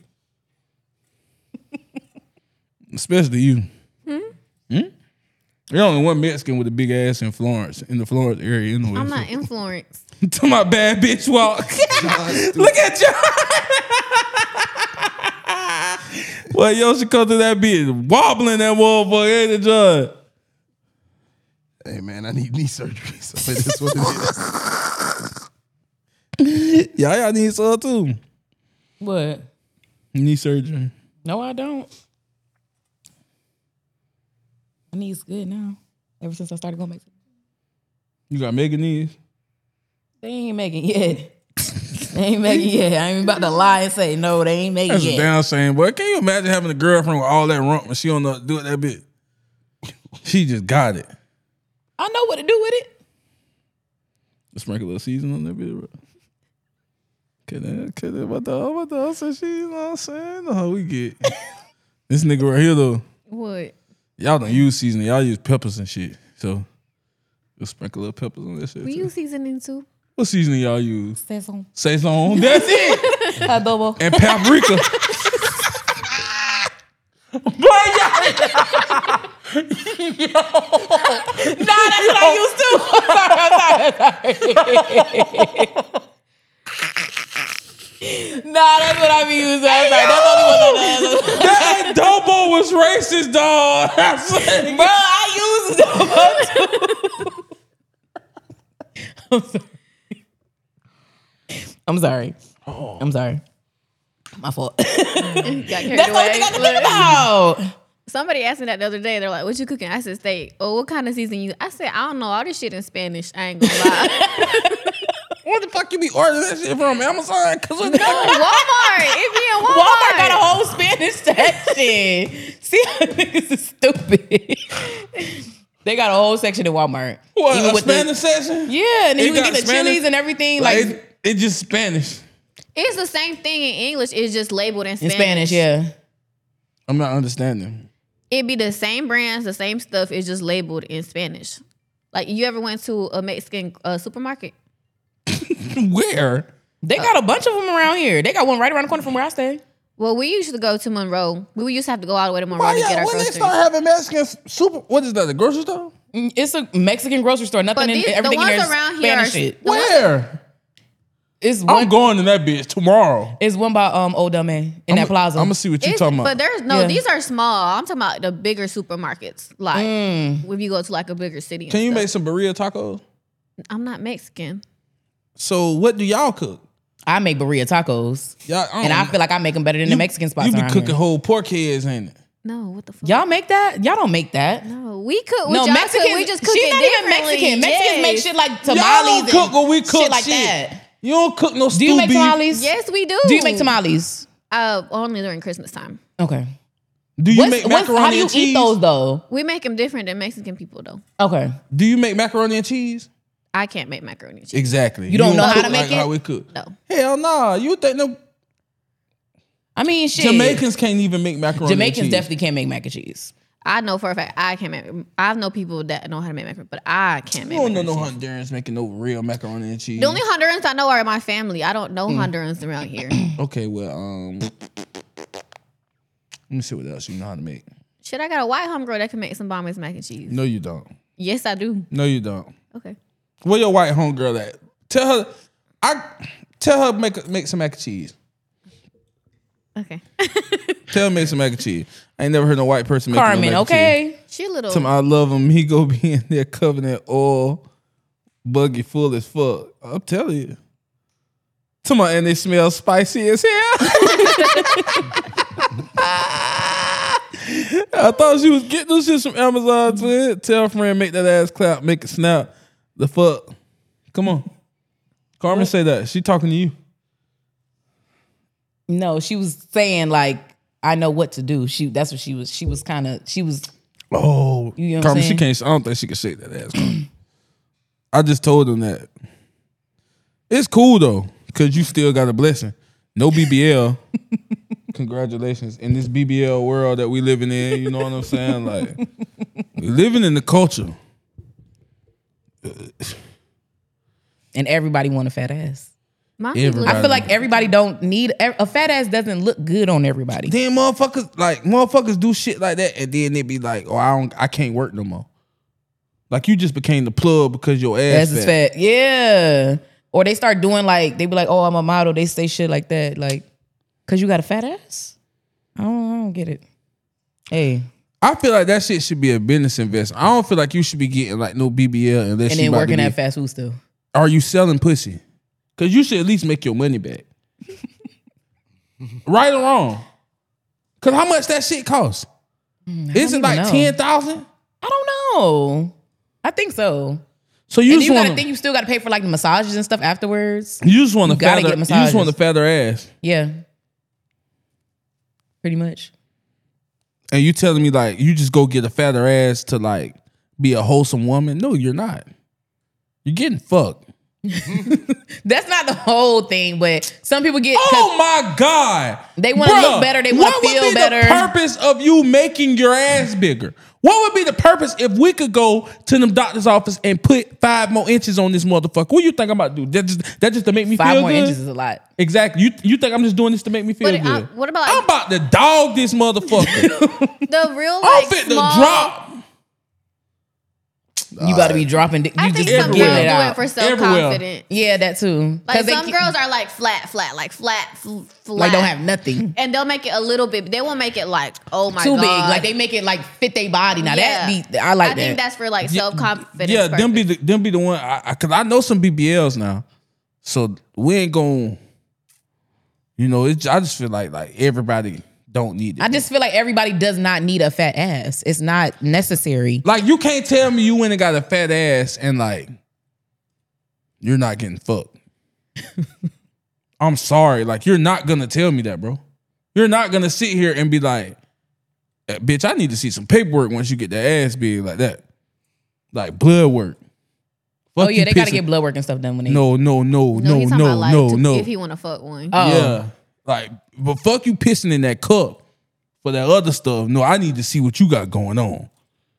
[SPEAKER 1] Especially you. There's only one Mexican with a big ass in the Florence area anyway.
[SPEAKER 2] I'm not influenced.
[SPEAKER 1] To my bad bitch walk. Look at you. Well, Yoshi come to that bitch wobbling that motherfucker, ain't it, John?
[SPEAKER 4] Hey man, I need knee surgery. So it is what it is.
[SPEAKER 1] Y'all need some too.
[SPEAKER 3] What?
[SPEAKER 1] Knee surgery.
[SPEAKER 3] No, I don't. My knee's good now. Ever since I started going back.
[SPEAKER 1] You got mega knees?
[SPEAKER 3] They ain't making yet. They ain't making yet. I ain't about to lie and say no. They ain't making
[SPEAKER 1] That's
[SPEAKER 3] yet.
[SPEAKER 1] a damn shame, boy. Can you imagine having a girlfriend with all that rump and she don't know what to do with that bitch? She just got it.
[SPEAKER 3] I know what to do with it.
[SPEAKER 1] Just sprinkle a little season on that bitch, bro. Okay, what the so she, you know what I'm saying? Know how we get. This nigga right here though.
[SPEAKER 2] What?
[SPEAKER 1] Y'all don't use seasoning. Y'all use peppers and shit. So you'll sprinkle a little peppers on that shit.
[SPEAKER 2] We
[SPEAKER 1] too.
[SPEAKER 2] use seasoning too.
[SPEAKER 1] What seasoning y'all use?
[SPEAKER 3] Saison.
[SPEAKER 1] Saison. That's it.
[SPEAKER 3] Adobo.
[SPEAKER 1] And paprika. Boy,
[SPEAKER 3] Nah, that's what I used to. Nah, that's what I be using. I'm sorry. That's the only one
[SPEAKER 1] that adobo was racist, dog.
[SPEAKER 3] Bro, I use adobo too. I'm sorry.
[SPEAKER 1] Oh.
[SPEAKER 3] I'm sorry. My fault.
[SPEAKER 2] Got carried
[SPEAKER 3] That's what
[SPEAKER 2] away.
[SPEAKER 3] we got to think about.
[SPEAKER 2] Somebody asked me that the other day. They're like, "What you cooking?" I said, "Steak." Oh, what kind of season you? I said, "I don't know. All this shit in Spanish. I ain't gonna lie."
[SPEAKER 1] Where the fuck you be ordering that shit from? Amazon? Cause
[SPEAKER 2] No, Walmart. It be in Walmart.
[SPEAKER 3] Walmart got a whole Spanish section. See how niggas is stupid. They got a whole section in Walmart.
[SPEAKER 1] what?
[SPEAKER 3] Even
[SPEAKER 1] A
[SPEAKER 3] with
[SPEAKER 1] Spanish section?
[SPEAKER 3] Yeah, and
[SPEAKER 1] It
[SPEAKER 3] you can
[SPEAKER 1] got
[SPEAKER 3] get the
[SPEAKER 1] Spanish?
[SPEAKER 3] chilies and everything.
[SPEAKER 1] It's just Spanish.
[SPEAKER 2] It's the same thing in English. It's just labeled in
[SPEAKER 3] in
[SPEAKER 2] Spanish.
[SPEAKER 3] Spanish, yeah.
[SPEAKER 1] I'm not understanding.
[SPEAKER 2] It be the same brands, the same stuff. It's just labeled in Spanish. Like, you ever went to a Mexican supermarket?
[SPEAKER 1] Where?
[SPEAKER 3] They got a bunch of them around here. They got one right around the corner from where I stay.
[SPEAKER 2] Well, we used to go to Monroe. We used to have to go all the way to Monroe
[SPEAKER 1] Why
[SPEAKER 2] to get
[SPEAKER 1] yeah,
[SPEAKER 2] our
[SPEAKER 1] when they
[SPEAKER 2] groceries.
[SPEAKER 1] start having Mexican super, what is that? The grocery store?
[SPEAKER 3] It's a Mexican grocery store. Nothing
[SPEAKER 2] But
[SPEAKER 3] in
[SPEAKER 2] the
[SPEAKER 3] everything in
[SPEAKER 2] ones
[SPEAKER 3] there is
[SPEAKER 2] around here
[SPEAKER 3] Spanish
[SPEAKER 2] are-
[SPEAKER 3] shit.
[SPEAKER 2] The ones-
[SPEAKER 1] Where?
[SPEAKER 3] It's
[SPEAKER 1] I'm
[SPEAKER 3] one.
[SPEAKER 1] going to that bitch tomorrow.
[SPEAKER 3] It's one by Old Dummy in that plaza.
[SPEAKER 1] I'm gonna see what you
[SPEAKER 2] It's-
[SPEAKER 1] talking about.
[SPEAKER 2] But there's no,
[SPEAKER 3] Yeah.
[SPEAKER 2] these are small. I'm talking about the bigger supermarkets. Like if you go to like a bigger city. and
[SPEAKER 1] Can you
[SPEAKER 2] stuff.
[SPEAKER 1] make some burrito tacos?
[SPEAKER 2] I'm not Mexican.
[SPEAKER 1] So what do y'all cook?
[SPEAKER 3] I make burrito tacos,
[SPEAKER 1] Y'all,
[SPEAKER 3] and I feel like I make them better than the Mexican spots
[SPEAKER 1] You be
[SPEAKER 3] around
[SPEAKER 1] cooking
[SPEAKER 3] here.
[SPEAKER 1] whole pork heads, ain't it?
[SPEAKER 2] No, what the fuck?
[SPEAKER 3] Y'all make that? Y'all don't make that.
[SPEAKER 2] No, we cook.
[SPEAKER 3] No,
[SPEAKER 2] No,
[SPEAKER 3] Mexicans.
[SPEAKER 2] we just cook
[SPEAKER 3] She's
[SPEAKER 2] it
[SPEAKER 3] not even
[SPEAKER 2] differently.
[SPEAKER 3] Mexican. Mexicans make
[SPEAKER 2] Yes.
[SPEAKER 3] shit like
[SPEAKER 1] Y'all
[SPEAKER 3] tamales
[SPEAKER 1] don't cook what we
[SPEAKER 3] and
[SPEAKER 1] cook
[SPEAKER 3] shit like
[SPEAKER 1] shit.
[SPEAKER 3] that.
[SPEAKER 1] You don't cook no stew
[SPEAKER 3] Do you make
[SPEAKER 1] beef.
[SPEAKER 3] tamales?
[SPEAKER 2] Yes, we do.
[SPEAKER 3] Do you make tamales?
[SPEAKER 2] Only during Christmas time.
[SPEAKER 3] Okay.
[SPEAKER 1] Do you make macaroni
[SPEAKER 3] how do you
[SPEAKER 1] and cheese?
[SPEAKER 3] eat those though?
[SPEAKER 2] We make them different than Mexican people, though.
[SPEAKER 3] Okay.
[SPEAKER 1] Do you make macaroni and cheese?
[SPEAKER 2] I can't make macaroni and cheese.
[SPEAKER 1] Exactly.
[SPEAKER 3] You don't know how
[SPEAKER 1] cook
[SPEAKER 3] to make
[SPEAKER 1] like
[SPEAKER 3] it?
[SPEAKER 1] How we cook?
[SPEAKER 2] No.
[SPEAKER 1] Hell nah. You think no
[SPEAKER 3] I mean, shit.
[SPEAKER 1] Jamaicans can't even make macaroni and
[SPEAKER 3] Jamaicans
[SPEAKER 1] cheese.
[SPEAKER 3] definitely can't make mac and cheese.
[SPEAKER 2] I know for a fact I can't make. I know people that know how to make macaroni, but I can't make.
[SPEAKER 1] You don't know
[SPEAKER 2] macaroni
[SPEAKER 1] no
[SPEAKER 2] and cheese.
[SPEAKER 1] Hondurans making no real macaroni and cheese.
[SPEAKER 2] The only Hondurans I know are my family. I don't know Hondurans around here.
[SPEAKER 1] Okay, well, let me see what else you know how to make.
[SPEAKER 2] Shit, I got a white homegirl that can make some bomb-ass mac and cheese.
[SPEAKER 1] No, you don't.
[SPEAKER 2] Yes, I do.
[SPEAKER 1] No, you don't.
[SPEAKER 2] Okay.
[SPEAKER 1] Where your white homegirl at? Tell her make some mac and cheese.
[SPEAKER 2] Okay.
[SPEAKER 1] Tell her make some mac and cheese. I ain't never heard no white person make
[SPEAKER 3] Carmen,
[SPEAKER 1] no mac and cheese.
[SPEAKER 3] okay.
[SPEAKER 2] She a little.
[SPEAKER 1] Tell me I love him. He go be in there covered in oil, buggy full as fuck. I'm telling you. Tell me, and they smell spicy as hell. I thought she was getting those shit from Amazon. Twin. Tell a friend, make that ass clap, make it snap. The fuck. Come on. Carmen say that. She talking to you.
[SPEAKER 3] No, she was saying like, I know what to do. That's what she was. She was kind of. She was.
[SPEAKER 1] Oh,
[SPEAKER 3] You know what I'm
[SPEAKER 1] Carmen, she
[SPEAKER 3] saying?
[SPEAKER 1] can't. I don't think she can shake that ass. Carmen. I just told them that. It's cool though, cause you still got a blessing. No BBL. Congratulations in this BBL world that we living in. You know what I'm saying? Like we living in the culture.
[SPEAKER 3] And everybody want a fat ass.
[SPEAKER 2] My
[SPEAKER 1] Everybody.
[SPEAKER 3] I feel like everybody don't need a fat ass. Doesn't look good on everybody.
[SPEAKER 1] Then motherfuckers do shit like that, and then they be like, "Oh, I can't work no more." Like you just became the plug because your ass
[SPEAKER 3] Ass is
[SPEAKER 1] fat.
[SPEAKER 3] fat. Yeah. Or they start doing like, they be like, oh, I'm a model. They say shit like that. Like, cause you got a fat ass? I don't get it. Hey.
[SPEAKER 1] I feel like that shit should be a business investment. I don't feel like you should be getting like no BBL unless
[SPEAKER 3] And
[SPEAKER 1] you
[SPEAKER 3] then
[SPEAKER 1] about to
[SPEAKER 3] working
[SPEAKER 1] be-
[SPEAKER 3] at fast food still.
[SPEAKER 1] Are you selling pussy? Cause you should at least make your money back. Right or wrong? Cause how much that shit costs? Is it
[SPEAKER 3] even
[SPEAKER 1] like
[SPEAKER 3] know.
[SPEAKER 1] 10,000?
[SPEAKER 3] I don't know. I think so.
[SPEAKER 1] So you
[SPEAKER 3] And
[SPEAKER 1] just
[SPEAKER 3] you gotta
[SPEAKER 1] want
[SPEAKER 3] think you still gotta pay for like the massages and stuff afterwards.
[SPEAKER 1] you just want a
[SPEAKER 3] gotta
[SPEAKER 1] fatter
[SPEAKER 3] get
[SPEAKER 1] you just want a
[SPEAKER 3] massages.
[SPEAKER 1] fatter ass,
[SPEAKER 3] Yeah. Pretty much.
[SPEAKER 1] and you telling me like you just go get a fatter ass to like be a wholesome woman? No, you're not. You're getting fucked.
[SPEAKER 3] That's not the whole thing, but some people get,
[SPEAKER 1] Oh my God.
[SPEAKER 3] they wanna
[SPEAKER 1] Bruh,
[SPEAKER 3] look better, they wanna
[SPEAKER 1] what would
[SPEAKER 3] feel
[SPEAKER 1] be
[SPEAKER 3] better.
[SPEAKER 1] the purpose of you making your ass bigger? What would be the purpose if we could go to them doctor's office and put 5 more inches on this motherfucker? What do you think I'm about to do? That just to make me
[SPEAKER 3] 5
[SPEAKER 1] feel
[SPEAKER 3] more
[SPEAKER 1] good?
[SPEAKER 3] inches is a lot.
[SPEAKER 1] Exactly. You think I'm just doing this to make me feel
[SPEAKER 2] But
[SPEAKER 1] good?
[SPEAKER 2] what about
[SPEAKER 1] I'm about to dog this motherfucker.
[SPEAKER 2] the real
[SPEAKER 1] I'm
[SPEAKER 2] like
[SPEAKER 1] fit to
[SPEAKER 2] small?
[SPEAKER 1] drop.
[SPEAKER 3] You gotta be dropping. You
[SPEAKER 2] I
[SPEAKER 3] just
[SPEAKER 2] think
[SPEAKER 3] be
[SPEAKER 2] some
[SPEAKER 3] getting
[SPEAKER 2] girls
[SPEAKER 3] it
[SPEAKER 2] do
[SPEAKER 3] out.
[SPEAKER 2] it for self confidence.
[SPEAKER 3] Yeah, that too.
[SPEAKER 2] Like
[SPEAKER 3] they
[SPEAKER 2] some girls are like flat,
[SPEAKER 3] like don't have nothing.
[SPEAKER 2] and they'll make it a little bit. They won't make it like, oh my
[SPEAKER 3] Too
[SPEAKER 2] god,
[SPEAKER 3] big. Like they make it like fit their body. Now
[SPEAKER 2] Yeah.
[SPEAKER 3] that be I like
[SPEAKER 2] I
[SPEAKER 3] that.
[SPEAKER 2] think that's for like self confidence.
[SPEAKER 1] Yeah, them be the one. Cause I know some BBLs now, so we ain't gonna. You know, I just feel like everybody don't need it.
[SPEAKER 3] I just feel like everybody does not need a fat ass. It's not necessary.
[SPEAKER 1] like you can't tell me you went and got a fat ass and like you're not getting fucked. I'm sorry, like you're not gonna tell me that, bro. You're not gonna sit here and be like, bitch, I need to see some paperwork once you get that ass big like that, like blood work. Fuck
[SPEAKER 3] Oh yeah,
[SPEAKER 1] you
[SPEAKER 3] they gotta
[SPEAKER 1] pissing-
[SPEAKER 3] get blood work and stuff done when they.
[SPEAKER 1] No.
[SPEAKER 2] he's talking about like if he want to fuck one.
[SPEAKER 1] Yeah. Like, but fuck you pissing in that cup for that other stuff. No, I need to see what you got going on.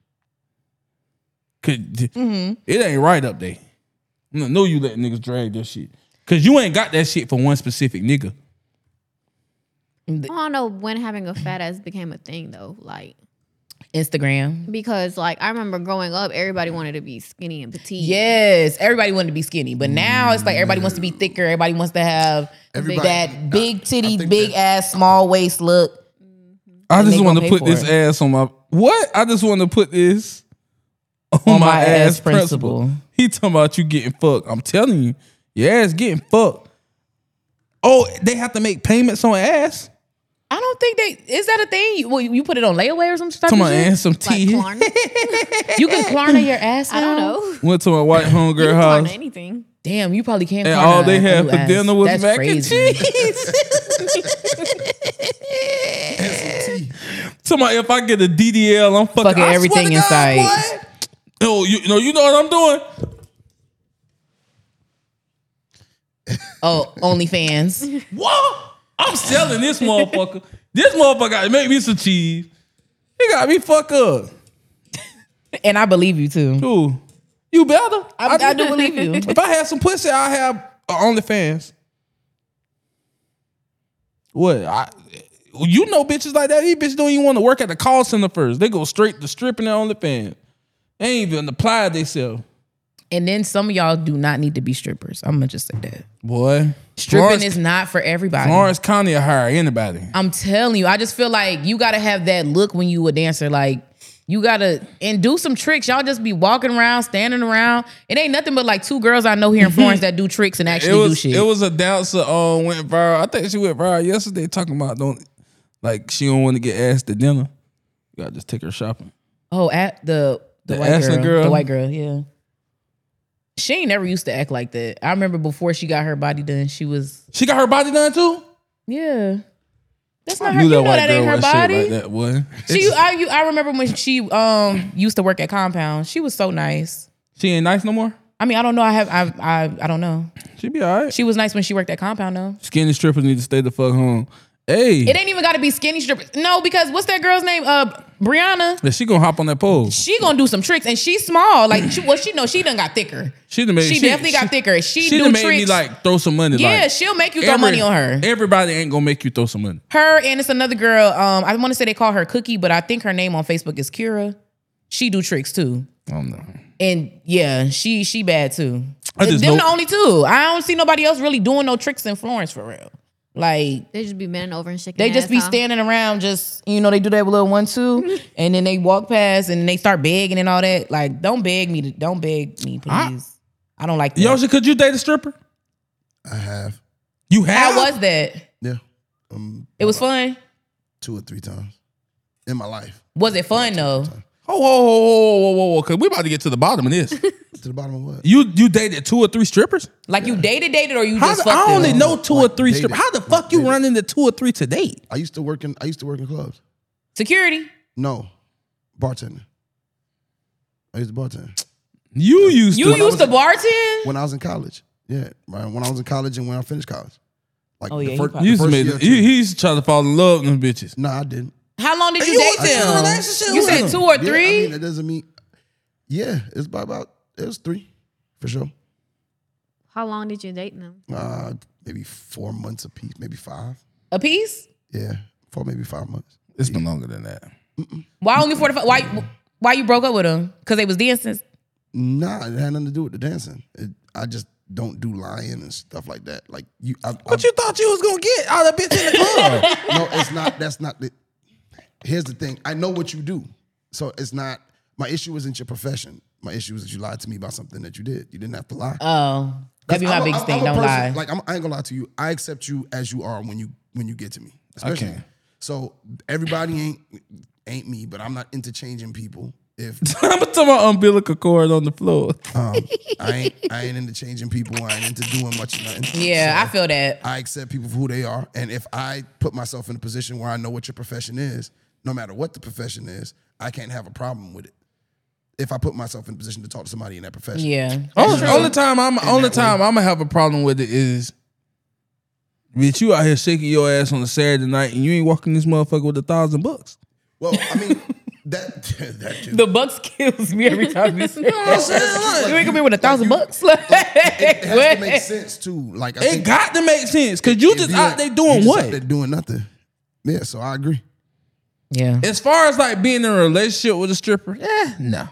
[SPEAKER 1] Cause it ain't right up there. No, you let niggas drag that shit. Cause you ain't got that shit for one specific nigga.
[SPEAKER 2] I don't know when having a fat ass became a thing though. Like
[SPEAKER 3] Instagram.
[SPEAKER 2] because like I remember growing up, everybody wanted to be skinny and petite.
[SPEAKER 3] Yes, everybody wanted to be skinny, but now it's like everybody wants to be thicker. Everybody wants to have that big titty, big ass, small waist look.
[SPEAKER 1] I
[SPEAKER 3] And
[SPEAKER 1] just
[SPEAKER 3] they
[SPEAKER 1] want to
[SPEAKER 3] gonna pay
[SPEAKER 1] put
[SPEAKER 3] for
[SPEAKER 1] this
[SPEAKER 3] it.
[SPEAKER 1] ass on my what? I just want to put this on my ass principle. He talking about you getting fucked. I'm telling you, your ass getting fucked. Oh, they have to make payments on ass.
[SPEAKER 3] I don't think is that a thing? You put it on layaway or some stuff?
[SPEAKER 1] Talking about and some
[SPEAKER 2] Like
[SPEAKER 1] tea.
[SPEAKER 2] Klarna.
[SPEAKER 3] You can Klarna your ass
[SPEAKER 2] I don't
[SPEAKER 3] now?
[SPEAKER 2] know.
[SPEAKER 1] Went to my white
[SPEAKER 2] You
[SPEAKER 1] homegirl
[SPEAKER 2] can
[SPEAKER 1] house.
[SPEAKER 2] Klarna anything.
[SPEAKER 3] Damn, you probably can't.
[SPEAKER 1] And
[SPEAKER 3] Klarna
[SPEAKER 1] all they
[SPEAKER 3] a
[SPEAKER 1] had
[SPEAKER 3] new
[SPEAKER 1] for
[SPEAKER 3] ass.
[SPEAKER 1] dinner was
[SPEAKER 3] That's
[SPEAKER 1] mac
[SPEAKER 3] crazy.
[SPEAKER 1] and cheese. Talking about if I get a DDL, I'm
[SPEAKER 3] Fucking
[SPEAKER 1] I
[SPEAKER 3] everything
[SPEAKER 1] swear to
[SPEAKER 3] in
[SPEAKER 1] God,
[SPEAKER 3] sight.
[SPEAKER 1] boy. Oh, you know what I'm doing?
[SPEAKER 3] Oh, OnlyFans.
[SPEAKER 1] What? I'm selling this motherfucker. This motherfucker got to make me some cheese. He got me fucked up.
[SPEAKER 3] And I believe you too.
[SPEAKER 1] Ooh, you better.
[SPEAKER 3] I do believe you.
[SPEAKER 1] If I had some pussy, I have OnlyFans. What? You know bitches like that. These bitches don't even want to work at the call center first. They go straight to stripping their OnlyFans. They ain't even apply themselves.
[SPEAKER 3] And then some of y'all do not need to be strippers. I'm gonna just say that.
[SPEAKER 1] Boy,
[SPEAKER 3] Stripping is not for everybody.
[SPEAKER 1] Florence County will hire anybody.
[SPEAKER 3] I'm telling you, I just feel like you gotta have that look when you a dancer. Like you gotta and do some tricks. Y'all just be walking around, standing around. It ain't nothing but like two girls I know here in Florence that do tricks and actually do shit.
[SPEAKER 1] It was a dancer went viral. I think she went viral yesterday talking about she don't want to get asked to dinner. You gotta just take her shopping.
[SPEAKER 3] Oh, at the white
[SPEAKER 1] Ashland girl.
[SPEAKER 3] The white girl, yeah. She ain't never used to act like that. I remember before she got her body done, she
[SPEAKER 1] She got her body done too?
[SPEAKER 3] yeah. That's not
[SPEAKER 1] I
[SPEAKER 3] her.
[SPEAKER 1] knew
[SPEAKER 3] You
[SPEAKER 1] that
[SPEAKER 3] know
[SPEAKER 1] white
[SPEAKER 3] that
[SPEAKER 1] girl
[SPEAKER 3] ain't her
[SPEAKER 1] was shaped
[SPEAKER 3] body.
[SPEAKER 1] like that, boy.
[SPEAKER 3] I remember when she used to work at Compound. She was so nice.
[SPEAKER 1] She ain't nice no more?
[SPEAKER 3] I mean, I don't know. I don't know.
[SPEAKER 1] She be all right.
[SPEAKER 3] She was nice when she worked at Compound though.
[SPEAKER 1] Skinny strippers need to stay the fuck home. Hey.
[SPEAKER 3] It ain't even got to be skinny strippers. No, because what's that girl's name? Brianna.
[SPEAKER 1] Yeah, she gonna hop on that pole.
[SPEAKER 3] She gonna do some tricks, and she's small. Like she done got thicker.
[SPEAKER 1] She definitely
[SPEAKER 3] got thicker. She
[SPEAKER 1] done
[SPEAKER 3] do
[SPEAKER 1] made
[SPEAKER 3] tricks.
[SPEAKER 1] me like throw some money.
[SPEAKER 3] Yeah,
[SPEAKER 1] like,
[SPEAKER 3] she'll make you throw money on her.
[SPEAKER 1] Everybody ain't gonna make you throw some money.
[SPEAKER 3] Her and it's another girl. I want to say they call her Cookie, but I think her name on Facebook is Kira. She do tricks too.
[SPEAKER 1] I don't know.
[SPEAKER 3] And yeah, she bad too.
[SPEAKER 1] I just
[SPEAKER 3] Them
[SPEAKER 1] know-
[SPEAKER 3] the only two. I don't see nobody else really doing no tricks in Florence for real. Like
[SPEAKER 2] They just be bending over and shaking.
[SPEAKER 3] they
[SPEAKER 2] their
[SPEAKER 3] just
[SPEAKER 2] ass,
[SPEAKER 3] be
[SPEAKER 2] huh?
[SPEAKER 3] standing around, just they do that little 1-2, and then they walk past and they start begging and all that. Like, don't beg me, please. I don't like that.
[SPEAKER 1] Yoshi, could you date a stripper?
[SPEAKER 4] I have.
[SPEAKER 1] You have?
[SPEAKER 3] How was that?
[SPEAKER 4] Yeah.
[SPEAKER 3] It was fun.
[SPEAKER 4] 2 or 3 times in my life.
[SPEAKER 3] Was it fun though?
[SPEAKER 1] Whoa, because we about to get to the bottom of this.
[SPEAKER 4] To the bottom of what?
[SPEAKER 1] You dated 2 or 3 strippers?
[SPEAKER 3] Like you dated, or you just fucked
[SPEAKER 1] I only
[SPEAKER 3] them?
[SPEAKER 1] know 2 or 3
[SPEAKER 4] dated.
[SPEAKER 1] strippers. How the fuck you run into 2 or 3 to date?
[SPEAKER 4] I used to work in clubs.
[SPEAKER 3] Security.
[SPEAKER 4] No. Bartending. I used to bartend.
[SPEAKER 1] You used
[SPEAKER 3] You
[SPEAKER 1] to.
[SPEAKER 3] used to bartend?
[SPEAKER 4] When I was in college. Yeah. Right. When I was in college and when I finished college. Like
[SPEAKER 3] Oh, yeah, you
[SPEAKER 1] You
[SPEAKER 3] probably-
[SPEAKER 1] used to
[SPEAKER 4] first
[SPEAKER 1] make
[SPEAKER 4] year
[SPEAKER 1] it.
[SPEAKER 4] or two.
[SPEAKER 1] He used to try to fall in love with them bitches.
[SPEAKER 4] No, I didn't.
[SPEAKER 3] How long did
[SPEAKER 1] You
[SPEAKER 3] you date
[SPEAKER 1] was in a
[SPEAKER 3] them?
[SPEAKER 1] relationship
[SPEAKER 3] You
[SPEAKER 1] with
[SPEAKER 3] said
[SPEAKER 1] them.
[SPEAKER 3] 2 or
[SPEAKER 4] Yeah,
[SPEAKER 3] 3?
[SPEAKER 4] I mean, that doesn't mean. Yeah, it's about it was 3 for sure.
[SPEAKER 2] How long did you date them?
[SPEAKER 4] Maybe 4 months a piece, maybe 5.
[SPEAKER 3] A piece?
[SPEAKER 4] Yeah, 4 maybe 5 months.
[SPEAKER 1] It's been longer than that.
[SPEAKER 3] Why only 45? Why you broke up with them? Because they was dancing.
[SPEAKER 4] Nah, it had nothing to do with the dancing. I just don't do lying and stuff like that. Like you,
[SPEAKER 1] What you thought you was gonna get out of bitch in the club?
[SPEAKER 4] No, it's not. That's not the. Here's the thing. I know what you do, so it's not. My issue isn't your profession. My issue is that you lied to me about something that you did. You didn't have to lie.
[SPEAKER 3] Oh, that'd be my biggest thing. Don't lie.
[SPEAKER 4] Like I ain't gonna lie to you. I accept you as you are when you get to me. Especially.
[SPEAKER 1] Okay.
[SPEAKER 4] So everybody ain't me, but I'm not interchanging people. If
[SPEAKER 1] I'm talking about umbilical cord on the floor.
[SPEAKER 4] I ain't into changing people. I ain't into doing much of nothing.
[SPEAKER 3] Yeah,
[SPEAKER 4] So
[SPEAKER 3] I feel that.
[SPEAKER 4] I accept people for who they are. And if I put myself in a position where I know what your profession is, no matter what the profession is, I can't have a problem with it. If I put myself in a position to talk to somebody in that profession.
[SPEAKER 3] Yeah.
[SPEAKER 1] Only time I'm gonna have a problem with it is, bitch, you out here shaking your ass on a Saturday night and you ain't walking this motherfucker with $1,000.
[SPEAKER 4] Well, I mean, that too.
[SPEAKER 3] The bucks kills me every time you say that. You ain't gonna be with $1,000.
[SPEAKER 4] It has to make sense too. Like I
[SPEAKER 1] It
[SPEAKER 4] think
[SPEAKER 1] got to make sense because you
[SPEAKER 4] if
[SPEAKER 1] just
[SPEAKER 4] you
[SPEAKER 1] out
[SPEAKER 4] ain't-
[SPEAKER 1] there
[SPEAKER 4] you
[SPEAKER 1] doing
[SPEAKER 4] just
[SPEAKER 1] what?
[SPEAKER 4] Out there doing nothing. Yeah, so I agree.
[SPEAKER 3] Yeah.
[SPEAKER 1] As far as like being in a relationship with a stripper, no.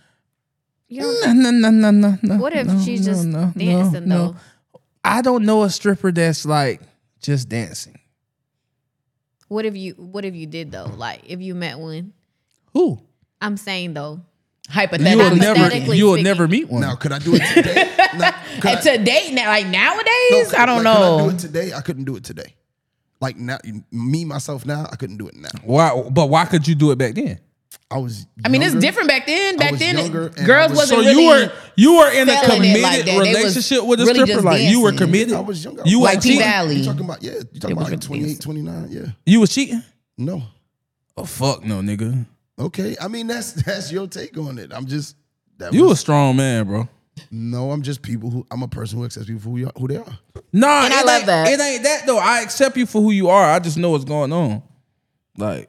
[SPEAKER 1] No.
[SPEAKER 2] What if she's just dancing though?
[SPEAKER 1] I don't know a stripper that's like just dancing.
[SPEAKER 2] What if you did though? Like if you met one?
[SPEAKER 1] Who?
[SPEAKER 2] I'm saying though.
[SPEAKER 3] Hypothetically.
[SPEAKER 1] You will never meet one.
[SPEAKER 4] Now, could I do it today?
[SPEAKER 3] Today, like nowadays,
[SPEAKER 4] No,
[SPEAKER 3] I don't
[SPEAKER 4] like,
[SPEAKER 3] know.
[SPEAKER 4] Could I do it today? I couldn't do it today. Like now, me myself now, I couldn't do it now.
[SPEAKER 1] Why? But why could you do it back then?
[SPEAKER 4] I was.
[SPEAKER 3] I mean, it's
[SPEAKER 4] younger.
[SPEAKER 3] different back then. Back
[SPEAKER 4] was
[SPEAKER 3] then,
[SPEAKER 4] younger, and
[SPEAKER 3] girls
[SPEAKER 4] I was-
[SPEAKER 3] wasn't
[SPEAKER 1] So
[SPEAKER 3] really.
[SPEAKER 1] you were in a
[SPEAKER 3] selling it
[SPEAKER 1] committed
[SPEAKER 3] like that. They was
[SPEAKER 1] relationship with a
[SPEAKER 3] really
[SPEAKER 1] stripper.
[SPEAKER 3] just
[SPEAKER 1] Like you were
[SPEAKER 3] dancing.
[SPEAKER 1] committed.
[SPEAKER 4] I was younger.
[SPEAKER 1] You
[SPEAKER 3] Like
[SPEAKER 1] were
[SPEAKER 3] P
[SPEAKER 1] cheating.
[SPEAKER 3] Valley.
[SPEAKER 4] You talking about? Yeah, you talking about
[SPEAKER 3] was
[SPEAKER 4] like
[SPEAKER 3] just
[SPEAKER 4] 28,
[SPEAKER 3] dancing.
[SPEAKER 4] 29? Yeah.
[SPEAKER 1] You was cheating.
[SPEAKER 4] No.
[SPEAKER 1] Oh fuck no, nigga.
[SPEAKER 4] Okay. I mean, that's your take on it. I'm just.
[SPEAKER 1] You a strong man, bro.
[SPEAKER 4] No, I'm just people who. I'm a person who accepts people who they are.
[SPEAKER 1] Nah,
[SPEAKER 3] And I
[SPEAKER 1] it
[SPEAKER 3] love
[SPEAKER 1] ain't-
[SPEAKER 3] that.
[SPEAKER 1] It ain't that though. I accept you for who you are. I just know what's going on. Like.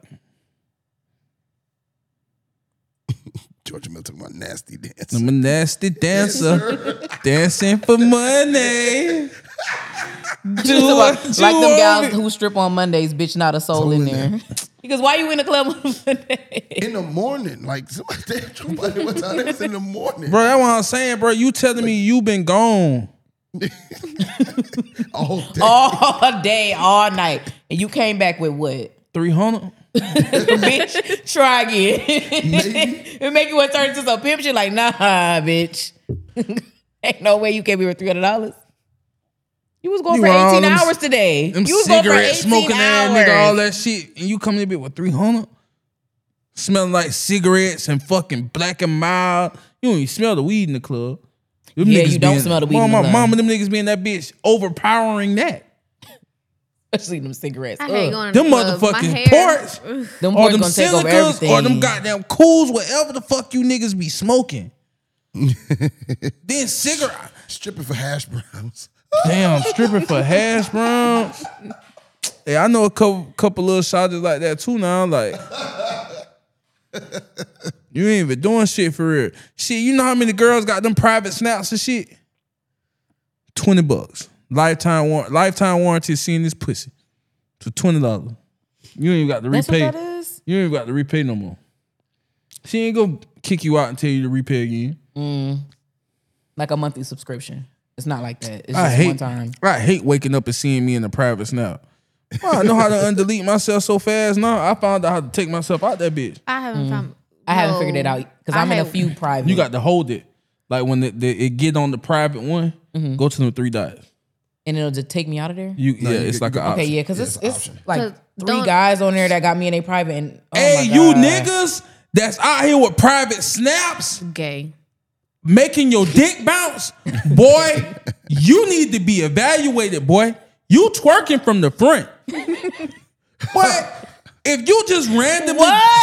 [SPEAKER 4] Georgia Miller talking about nasty dance.
[SPEAKER 1] I'm a nasty dancer, dancing for money. Do what
[SPEAKER 3] Like
[SPEAKER 1] you
[SPEAKER 3] them
[SPEAKER 1] want
[SPEAKER 3] gals
[SPEAKER 1] me-
[SPEAKER 3] who strip on Mondays, bitch, not a soul in there. Because why you in the club on Monday?
[SPEAKER 4] In the morning, like somebody what time it was in the morning.
[SPEAKER 1] Bro, that's what I'm saying, bro. You telling me you been gone.
[SPEAKER 4] All day.
[SPEAKER 3] All day, all night. And you came back with what?
[SPEAKER 1] 300?
[SPEAKER 3] Bitch, try again.
[SPEAKER 4] Maybe.
[SPEAKER 3] It make you want to turn into some pimp shit like, nah, bitch. Ain't no way you came here with $300. You was going
[SPEAKER 1] You
[SPEAKER 3] for
[SPEAKER 1] want all
[SPEAKER 3] 18
[SPEAKER 1] them-
[SPEAKER 3] hours today.
[SPEAKER 1] Them
[SPEAKER 3] You was going for
[SPEAKER 1] cigarettes
[SPEAKER 3] 18
[SPEAKER 1] smoking
[SPEAKER 3] hours.
[SPEAKER 1] that nigga, all that shit, and you come in a bit with 300? Smelling like cigarettes and fucking Black and Mild. You don't even smell the weed in the club. Them
[SPEAKER 3] Yeah,
[SPEAKER 1] niggas
[SPEAKER 3] you don't
[SPEAKER 1] being-
[SPEAKER 3] smell the weed in the
[SPEAKER 1] my
[SPEAKER 3] club.
[SPEAKER 1] mama, them niggas being that bitch overpowering that.
[SPEAKER 3] Especially them cigarettes.
[SPEAKER 2] I hate
[SPEAKER 3] Ugh.
[SPEAKER 2] going to
[SPEAKER 1] Them
[SPEAKER 2] the club. My
[SPEAKER 1] motherfucking
[SPEAKER 2] hair-
[SPEAKER 1] ports.
[SPEAKER 3] Them
[SPEAKER 1] Or
[SPEAKER 3] boys
[SPEAKER 1] them
[SPEAKER 3] gonna take over
[SPEAKER 1] Silicas,
[SPEAKER 3] everything.
[SPEAKER 1] or them goddamn cools, whatever the fuck you niggas be smoking. Then cigarette.
[SPEAKER 4] Stripping for hash browns.
[SPEAKER 1] Damn, stripping for hash browns. Hey, I know a couple little shotters like that too now. Like, you ain't even doing shit for real. Shit, you know how many girls got them private snaps and shit? $20. Lifetime warranty seeing this pussy. For $20. You ain't even got to
[SPEAKER 3] That's what
[SPEAKER 1] repay.
[SPEAKER 3] that is?
[SPEAKER 1] You ain't even got to repay no more. She ain't gonna kick you out and tell you to repay again.
[SPEAKER 3] Like a monthly subscription. It's not like that. It's just
[SPEAKER 1] I
[SPEAKER 3] one time.
[SPEAKER 1] hate waking up and seeing me in the private snap. I know how to undelete myself so fast now. I found out how to take myself out that bitch.
[SPEAKER 2] I haven't found.
[SPEAKER 3] I haven't figured it out because I'm in a
[SPEAKER 2] had-
[SPEAKER 3] few private.
[SPEAKER 1] You got to hold it. Like when it get on the private one, go to the 3 dots.
[SPEAKER 3] and it'll just take me out of there.
[SPEAKER 1] It's like an option.
[SPEAKER 3] Okay, yeah, because
[SPEAKER 4] it's an
[SPEAKER 3] it's
[SPEAKER 4] option.
[SPEAKER 3] like
[SPEAKER 2] 'Cause
[SPEAKER 3] 3
[SPEAKER 2] don't-
[SPEAKER 3] guys on there that got me in a private. And oh
[SPEAKER 1] Hey,
[SPEAKER 3] my
[SPEAKER 1] you
[SPEAKER 3] God.
[SPEAKER 1] niggas that's out here with private snaps,
[SPEAKER 2] Gay.
[SPEAKER 1] making your dick bounce, boy, you need to be evaluated, boy. You twerking from the front. But if you just randomly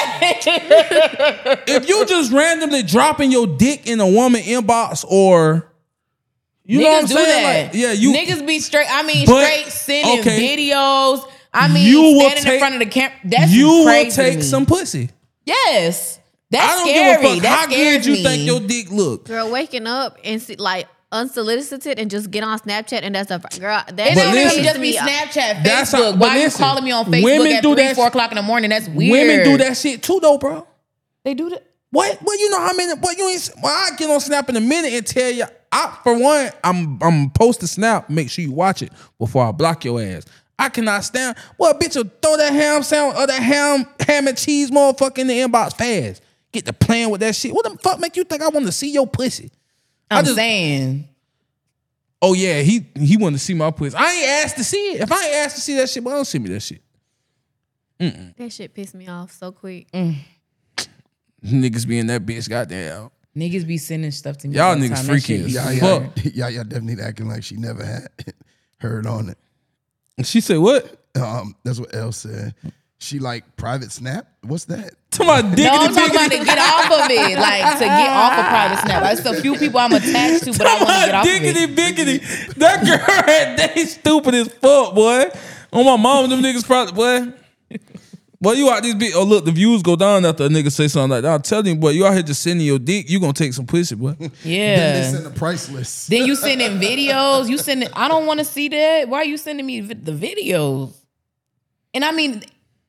[SPEAKER 1] if you just randomly dropping your dick in a woman inbox or you know what I'm
[SPEAKER 3] Niggas do
[SPEAKER 1] saying?
[SPEAKER 3] that.
[SPEAKER 1] Like, yeah, you
[SPEAKER 3] niggas be straight. I mean,
[SPEAKER 1] But,
[SPEAKER 3] straight sending
[SPEAKER 1] okay.
[SPEAKER 3] videos. I mean,
[SPEAKER 1] You will
[SPEAKER 3] standing in
[SPEAKER 1] take-
[SPEAKER 3] front of the camera. That's
[SPEAKER 1] you will
[SPEAKER 3] crazy to
[SPEAKER 1] take
[SPEAKER 3] me.
[SPEAKER 1] some pussy.
[SPEAKER 3] Yes, that's
[SPEAKER 1] I don't
[SPEAKER 3] scary.
[SPEAKER 1] give a fuck
[SPEAKER 3] That
[SPEAKER 1] how good
[SPEAKER 3] scares
[SPEAKER 1] you
[SPEAKER 3] me.
[SPEAKER 1] think your dick look.
[SPEAKER 2] Girl, waking up and see, like unsolicited and just get on Snapchat and that's a girl. That
[SPEAKER 3] It
[SPEAKER 1] But
[SPEAKER 3] don't
[SPEAKER 1] listen,
[SPEAKER 3] even just be
[SPEAKER 2] me-
[SPEAKER 3] Snapchat,
[SPEAKER 1] That's
[SPEAKER 3] Facebook.
[SPEAKER 1] how- but
[SPEAKER 3] Why you
[SPEAKER 1] listen,
[SPEAKER 3] calling me on Facebook
[SPEAKER 1] women
[SPEAKER 3] at
[SPEAKER 1] do
[SPEAKER 3] 3,
[SPEAKER 1] that
[SPEAKER 3] 4
[SPEAKER 1] shit.
[SPEAKER 3] o'clock in the morning? That's weird.
[SPEAKER 1] Women do that shit too, though, bro.
[SPEAKER 3] They do that.
[SPEAKER 1] What? Well, you know how many? What you ain't? Well, I get on Snap in a minute and tell you. For one, I'm posting Snap. Make sure you watch it before I block your ass. I cannot stand. Well, bitch, will throw that ham sandwich or that ham and cheese motherfucker in the inbox fast. Get to playing with that shit. What the fuck make you think I want to see your pussy?
[SPEAKER 3] I'm saying.
[SPEAKER 1] Oh yeah, he wanted to see my pussy. I ain't asked to see it. If I ain't asked to see that shit, but don't send me that shit.
[SPEAKER 2] That shit pissed me off so quick.
[SPEAKER 1] Niggas being that bitch, goddamn.
[SPEAKER 3] Niggas be sending stuff to me.
[SPEAKER 1] Y'all
[SPEAKER 3] all the
[SPEAKER 1] niggas
[SPEAKER 3] time.
[SPEAKER 1] freaky
[SPEAKER 3] That shit
[SPEAKER 1] as
[SPEAKER 3] be
[SPEAKER 1] fuck.
[SPEAKER 3] weird.
[SPEAKER 4] Yeah, definitely acting like she never had heard on it.
[SPEAKER 1] She said what?
[SPEAKER 4] That's what Elle said. She like private snap. What's that?
[SPEAKER 1] To my dick.
[SPEAKER 3] No, I'm talking about to get off of it, like to get off of private snap. It's a few people I'm attached to, but I want to get off of
[SPEAKER 1] Diggity
[SPEAKER 3] it.
[SPEAKER 1] biggity. That girl, they stupid as fuck, boy. On my mom, them niggas probably, boy. Boy, you out these big. Oh, look, the views go down after a nigga say something like that. I'm telling you, boy, you out here just sending your dick, you gonna take some pussy, boy.
[SPEAKER 4] Then they
[SPEAKER 3] Yeah.
[SPEAKER 4] send a price list.
[SPEAKER 3] Then you sending videos. You sending. I don't want to see that. Why are you sending me the videos? And I mean,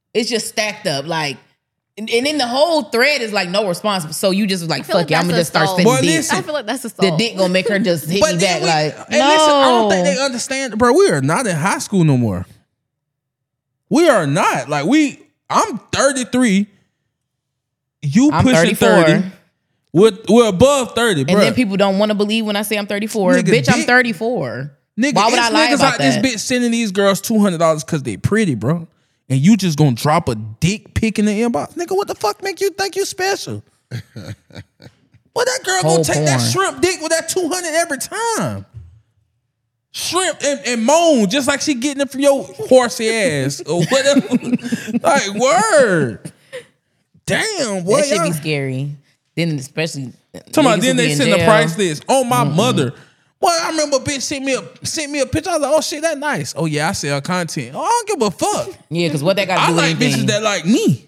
[SPEAKER 3] It's just stacked up. Like, and then the whole thread is like no response. So you just like, fuck it, I'm gonna just start sending
[SPEAKER 1] Boy,
[SPEAKER 3] dick.
[SPEAKER 1] listen.
[SPEAKER 2] I feel like that's a
[SPEAKER 3] The dick gonna make her just hit me back. Like,
[SPEAKER 1] and listen, I don't think they understand, bro. We are not in high school no more. We are not. Like, I'm 33.
[SPEAKER 3] I'm
[SPEAKER 1] pushing
[SPEAKER 3] 34.
[SPEAKER 1] 30. We're above 30, bro.
[SPEAKER 3] And then people don't want to believe when I say I'm 34.
[SPEAKER 1] Nigga,
[SPEAKER 3] Bitch, I'm
[SPEAKER 1] dick-
[SPEAKER 3] 34.
[SPEAKER 1] Nigga,
[SPEAKER 3] Why would I lie
[SPEAKER 1] niggas
[SPEAKER 3] about
[SPEAKER 1] out
[SPEAKER 3] that?
[SPEAKER 1] this bitch sending these girls $200 because they pretty, bro. And you just gonna drop a dick pic in the inbox. Nigga, what the fuck make you think you special? Well, that girl
[SPEAKER 3] Whole
[SPEAKER 1] gonna take that
[SPEAKER 3] porn.
[SPEAKER 1] shrimp dick with that 200 every time. Shrimp and moan just like she getting it from your horsey ass or whatever. Like, word. Damn, boy.
[SPEAKER 3] That should be
[SPEAKER 1] y'all-
[SPEAKER 3] scary. Then especially
[SPEAKER 1] Talking about
[SPEAKER 3] niggas
[SPEAKER 1] then
[SPEAKER 3] will be
[SPEAKER 1] they
[SPEAKER 3] in
[SPEAKER 1] send the
[SPEAKER 3] jail.
[SPEAKER 1] price list on my mother. Boy, I remember a bitch sent me a picture. I was like, oh shit, that nice. Oh yeah, I sell content. Oh, I don't give a fuck.
[SPEAKER 3] Yeah, because what that got to
[SPEAKER 1] I
[SPEAKER 3] do with
[SPEAKER 1] like
[SPEAKER 3] anything?
[SPEAKER 1] bitches that like me.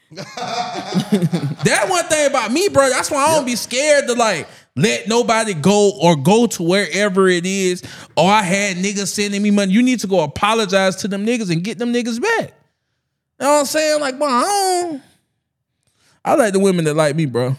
[SPEAKER 1] That one thing about me, bro. That's why I don't be scared to like let nobody go to wherever it is. Or I had niggas sending me money. You need to go apologize to them niggas and get them niggas back. You know what I'm saying? Like, bro, I like the women that like me, bro.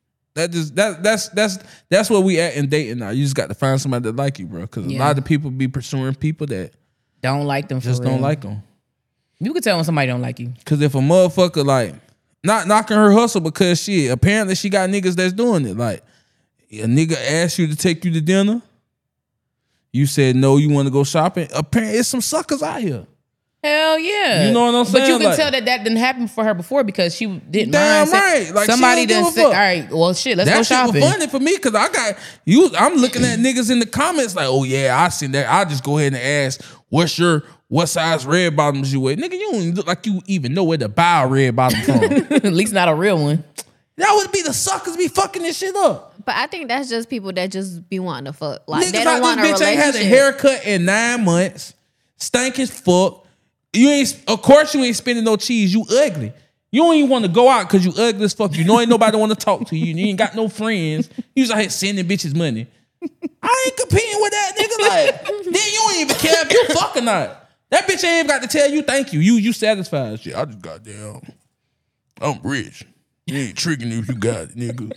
[SPEAKER 1] That's where we at in dating now. You just got to find somebody that like you, bro. Because a lot of people be pursuing people that
[SPEAKER 3] Don't like them.
[SPEAKER 1] just
[SPEAKER 3] for real.
[SPEAKER 1] don't like them.
[SPEAKER 3] You can tell when somebody don't like you.
[SPEAKER 1] Because if a motherfucker like not knocking her hustle because shit, apparently she got niggas that's doing it. Like a nigga asked you to take you to dinner, you said no, you want to go shopping. Apparently, it's some suckers out here.
[SPEAKER 3] Hell yeah.
[SPEAKER 1] You know what I'm saying?
[SPEAKER 3] But you can
[SPEAKER 1] Like-
[SPEAKER 3] tell that didn't happen for her before because she didn't
[SPEAKER 1] Damn
[SPEAKER 3] mind.
[SPEAKER 1] right. Like, she
[SPEAKER 3] somebody
[SPEAKER 1] don't
[SPEAKER 3] done
[SPEAKER 1] give a
[SPEAKER 3] said, all
[SPEAKER 1] fuck.
[SPEAKER 3] right, well, shit, let's go
[SPEAKER 1] That shit
[SPEAKER 3] shopping.
[SPEAKER 1] was funny for me because I got you. I'm looking at niggas in the comments like, oh yeah, I seen that. I just go ahead and ask, what size red bottoms you wear? Nigga, you don't even look like you even know where to buy a red bottom from.
[SPEAKER 3] At least not a real one.
[SPEAKER 1] That would be the suckers be fucking this shit up.
[SPEAKER 2] But I think that's just people that just be wanting to fuck. Like
[SPEAKER 1] Niggas
[SPEAKER 2] they don't
[SPEAKER 1] out
[SPEAKER 2] want a
[SPEAKER 1] this bitch ain't had a
[SPEAKER 2] relationship.
[SPEAKER 1] haircut in 9 months. Stank as fuck. You ain't. Of course, you ain't spending no cheese. You ugly. You don't even want to go out because you ugly as fuck. You know ain't nobody want to talk to you. You ain't got no friends. You just out here sending bitches money. I ain't competing with that nigga. Like, then you don't even care if you fuck or not. That bitch ain't even got to tell you thank you. You satisfied. Shit, I just goddamn. I'm rich. You ain't tricking if you got it, nigga.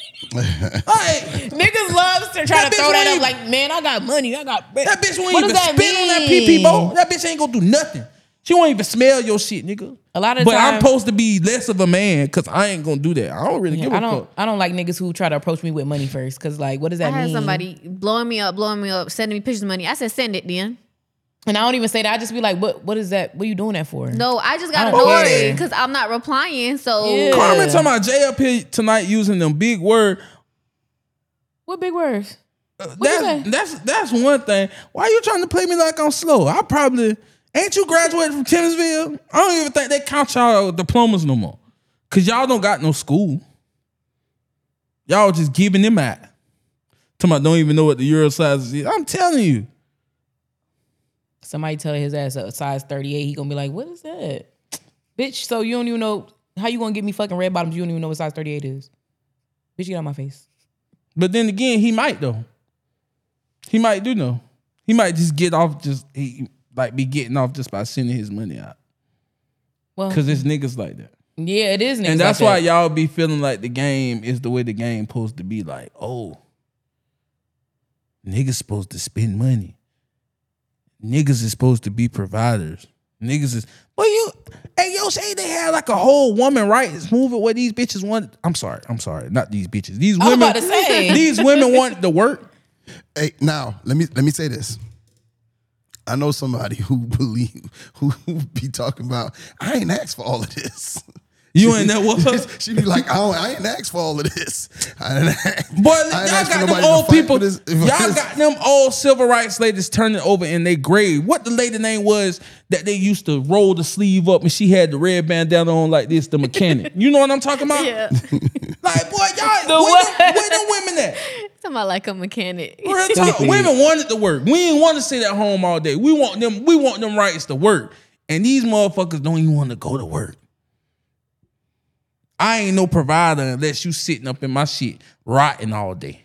[SPEAKER 1] Like,
[SPEAKER 3] Niggas love to try
[SPEAKER 1] That
[SPEAKER 3] to throw
[SPEAKER 1] bitch
[SPEAKER 3] that
[SPEAKER 1] ain't-
[SPEAKER 3] up like, man, I got money. I got
[SPEAKER 1] that bitch won't
[SPEAKER 3] What
[SPEAKER 1] even
[SPEAKER 3] does that
[SPEAKER 1] spit on that
[SPEAKER 3] mean?
[SPEAKER 1] PP, bro. That bitch ain't gonna do nothing. She won't even smell your shit, nigga.
[SPEAKER 3] A lot of
[SPEAKER 1] But I'm
[SPEAKER 3] time-
[SPEAKER 1] supposed to be less of a man because I ain't gonna do that. I don't really give a fuck.
[SPEAKER 3] I don't like niggas who try to approach me with money first. Cause like, what does
[SPEAKER 2] I
[SPEAKER 3] that
[SPEAKER 2] had
[SPEAKER 3] mean?
[SPEAKER 2] somebody blowing me up, sending me pictures of money. I said, send it then.
[SPEAKER 3] And I don't even say that. I just be like, what is that? What are you doing that for?
[SPEAKER 2] No, I just got
[SPEAKER 3] I don't
[SPEAKER 2] annoyed
[SPEAKER 3] care.
[SPEAKER 2] because I'm not replying. So
[SPEAKER 3] Yeah.
[SPEAKER 1] Carmen talking about Jay up here tonight using them big words.
[SPEAKER 3] What big words? you say?
[SPEAKER 1] That's one thing. Why you trying to play me like I'm slow? I probably ain't you graduated from Timminsville? I don't even think they count y'all diplomas no more. Cause y'all don't got no school. Y'all just giving them out. Talking about don't even know what the Euro size is. I'm telling you.
[SPEAKER 3] Somebody tell his ass a size 38, he gonna be like, what is that? Bitch, so you don't even know, how you gonna give me fucking red bottoms, you don't even know what size 38 is? Bitch, get out my face.
[SPEAKER 1] But then again, he might though. He might do know. He might just get off be getting off just by sending his money out.
[SPEAKER 3] Well,
[SPEAKER 1] Cause it's niggas like that.
[SPEAKER 3] yeah, it is niggas
[SPEAKER 1] And that's
[SPEAKER 3] like
[SPEAKER 1] why
[SPEAKER 3] that.
[SPEAKER 1] y'all be feeling like the game is the way the game supposed to be. Like, oh, niggas supposed to spend money. Niggas is supposed to be providers. Niggas is, but say they had like a whole woman rights movement where these bitches want. I'm sorry, not these bitches. These
[SPEAKER 3] I was
[SPEAKER 1] women,
[SPEAKER 3] about to say.
[SPEAKER 1] these women want to work.
[SPEAKER 4] Hey, now let me say this. I know somebody who be talking about, I ain't asked for all of this.
[SPEAKER 1] You ain't that what?
[SPEAKER 4] She be like, I ain't asked for all of this. I didn't ask,
[SPEAKER 1] Boy,
[SPEAKER 4] I
[SPEAKER 1] y'all
[SPEAKER 4] ain't asked for
[SPEAKER 1] got them
[SPEAKER 4] nobody to
[SPEAKER 1] old
[SPEAKER 4] fight
[SPEAKER 1] people.
[SPEAKER 4] for this- for
[SPEAKER 1] Y'all
[SPEAKER 4] this.
[SPEAKER 1] got them old civil rights ladies turning over in their grave. What the lady name was that they used to roll the sleeve up and she had the red bandana on like this, the mechanic. You know what I'm talking about?
[SPEAKER 2] yeah,
[SPEAKER 1] Like, boy, y'all,
[SPEAKER 3] The what?
[SPEAKER 1] where them women at?
[SPEAKER 2] somebody like a mechanic.
[SPEAKER 1] Real talk. Women wanted to work. We ain't want to sit at home all day. We want them rights to work. And these motherfuckers don't even want to go to work. I ain't no provider unless you sitting up in my shit rotting all day.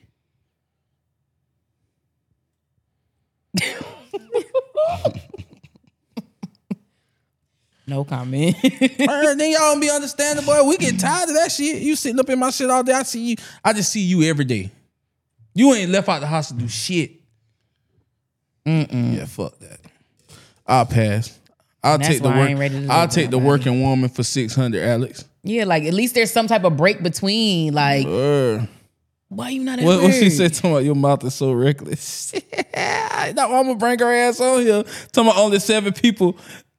[SPEAKER 3] No comment.
[SPEAKER 1] Then y'all don't be understanding, boy. We get tired of that shit. You sitting up in my shit all day. I see you. I just see you every day. You ain't left out the house to do shit. Yeah, fuck that. I'll pass. I'll take the working woman for 600, Alex.
[SPEAKER 3] Yeah, like at least there's some type of break between. Like, why you not at work?
[SPEAKER 1] What she said, talking about your mouth is so reckless. I'm gonna bring her ass on here. Talking about only 7 people.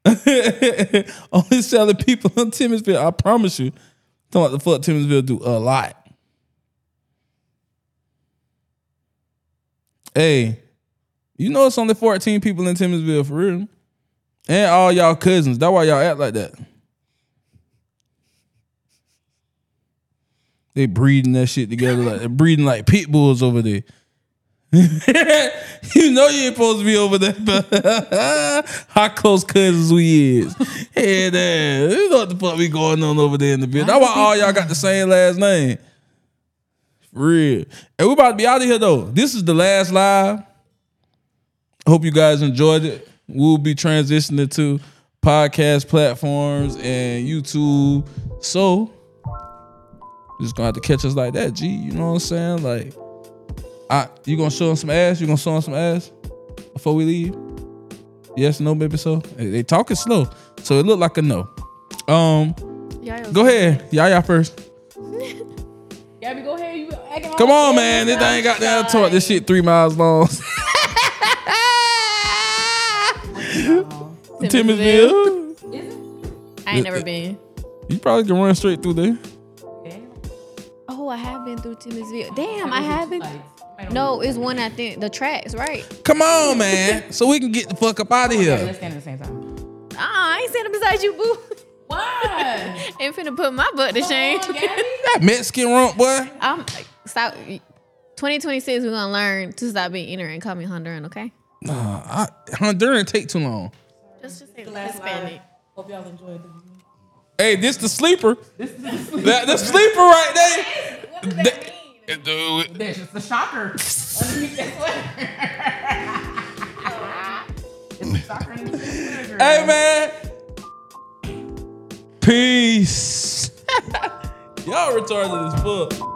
[SPEAKER 1] Only 7 people in Timminsville. I promise you. Talking about the fuck Timminsville do a lot. Hey, you know it's only 14 people in Timminsville for real. And all y'all cousins. That's why y'all act like that. They breeding that shit together. Like they're breeding like pit bulls over there. You know you ain't supposed to be over there, but how close cousins we is. Hey, damn. You know what the fuck be going on over there in the building. That's why all y'all got the same last name. For real. And we about to be out of here though. This is the last live. Hope you guys enjoyed it. We'll be transitioning to podcast platforms and YouTube. So you're just gonna have to catch us like that, G. You know what I'm saying? Like, you gonna show them some ass? You gonna show them some ass before we leave? Yes, no, baby. So they talking slow, so it looked like a no. Go ahead, Yaya first.
[SPEAKER 3] Gabby, go ahead. You acting
[SPEAKER 1] Come on, man. This thing got down talk. This shit 3 miles long. Timminsville.
[SPEAKER 2] I ain't never been.
[SPEAKER 1] You probably can run straight through there.
[SPEAKER 2] Oh, I have been through Timminsville. Damn, I haven't. No, it's one at the tracks, right?
[SPEAKER 1] Come on, man. So we can get the fuck up out of here.
[SPEAKER 3] Let's stand at the same time.
[SPEAKER 2] I ain't standing beside you, boo.
[SPEAKER 3] Why?
[SPEAKER 2] Ain't finna put my butt to shame.
[SPEAKER 1] That Mexican rump, boy.
[SPEAKER 2] I'm stop. 2026, we're gonna learn to stop being ignorant and call me Honduran, okay?
[SPEAKER 1] Honduran take too long.
[SPEAKER 2] Just say Hispanic.
[SPEAKER 3] Hope y'all enjoyed it.
[SPEAKER 1] Hey, this the sleeper. The sleeper right there.
[SPEAKER 2] What does that mean?
[SPEAKER 3] There's just the shocker. Underneath that sweater. It's the shocker underneath the sweater.
[SPEAKER 1] Hey, man. Peace. Y'all retarded as fuck.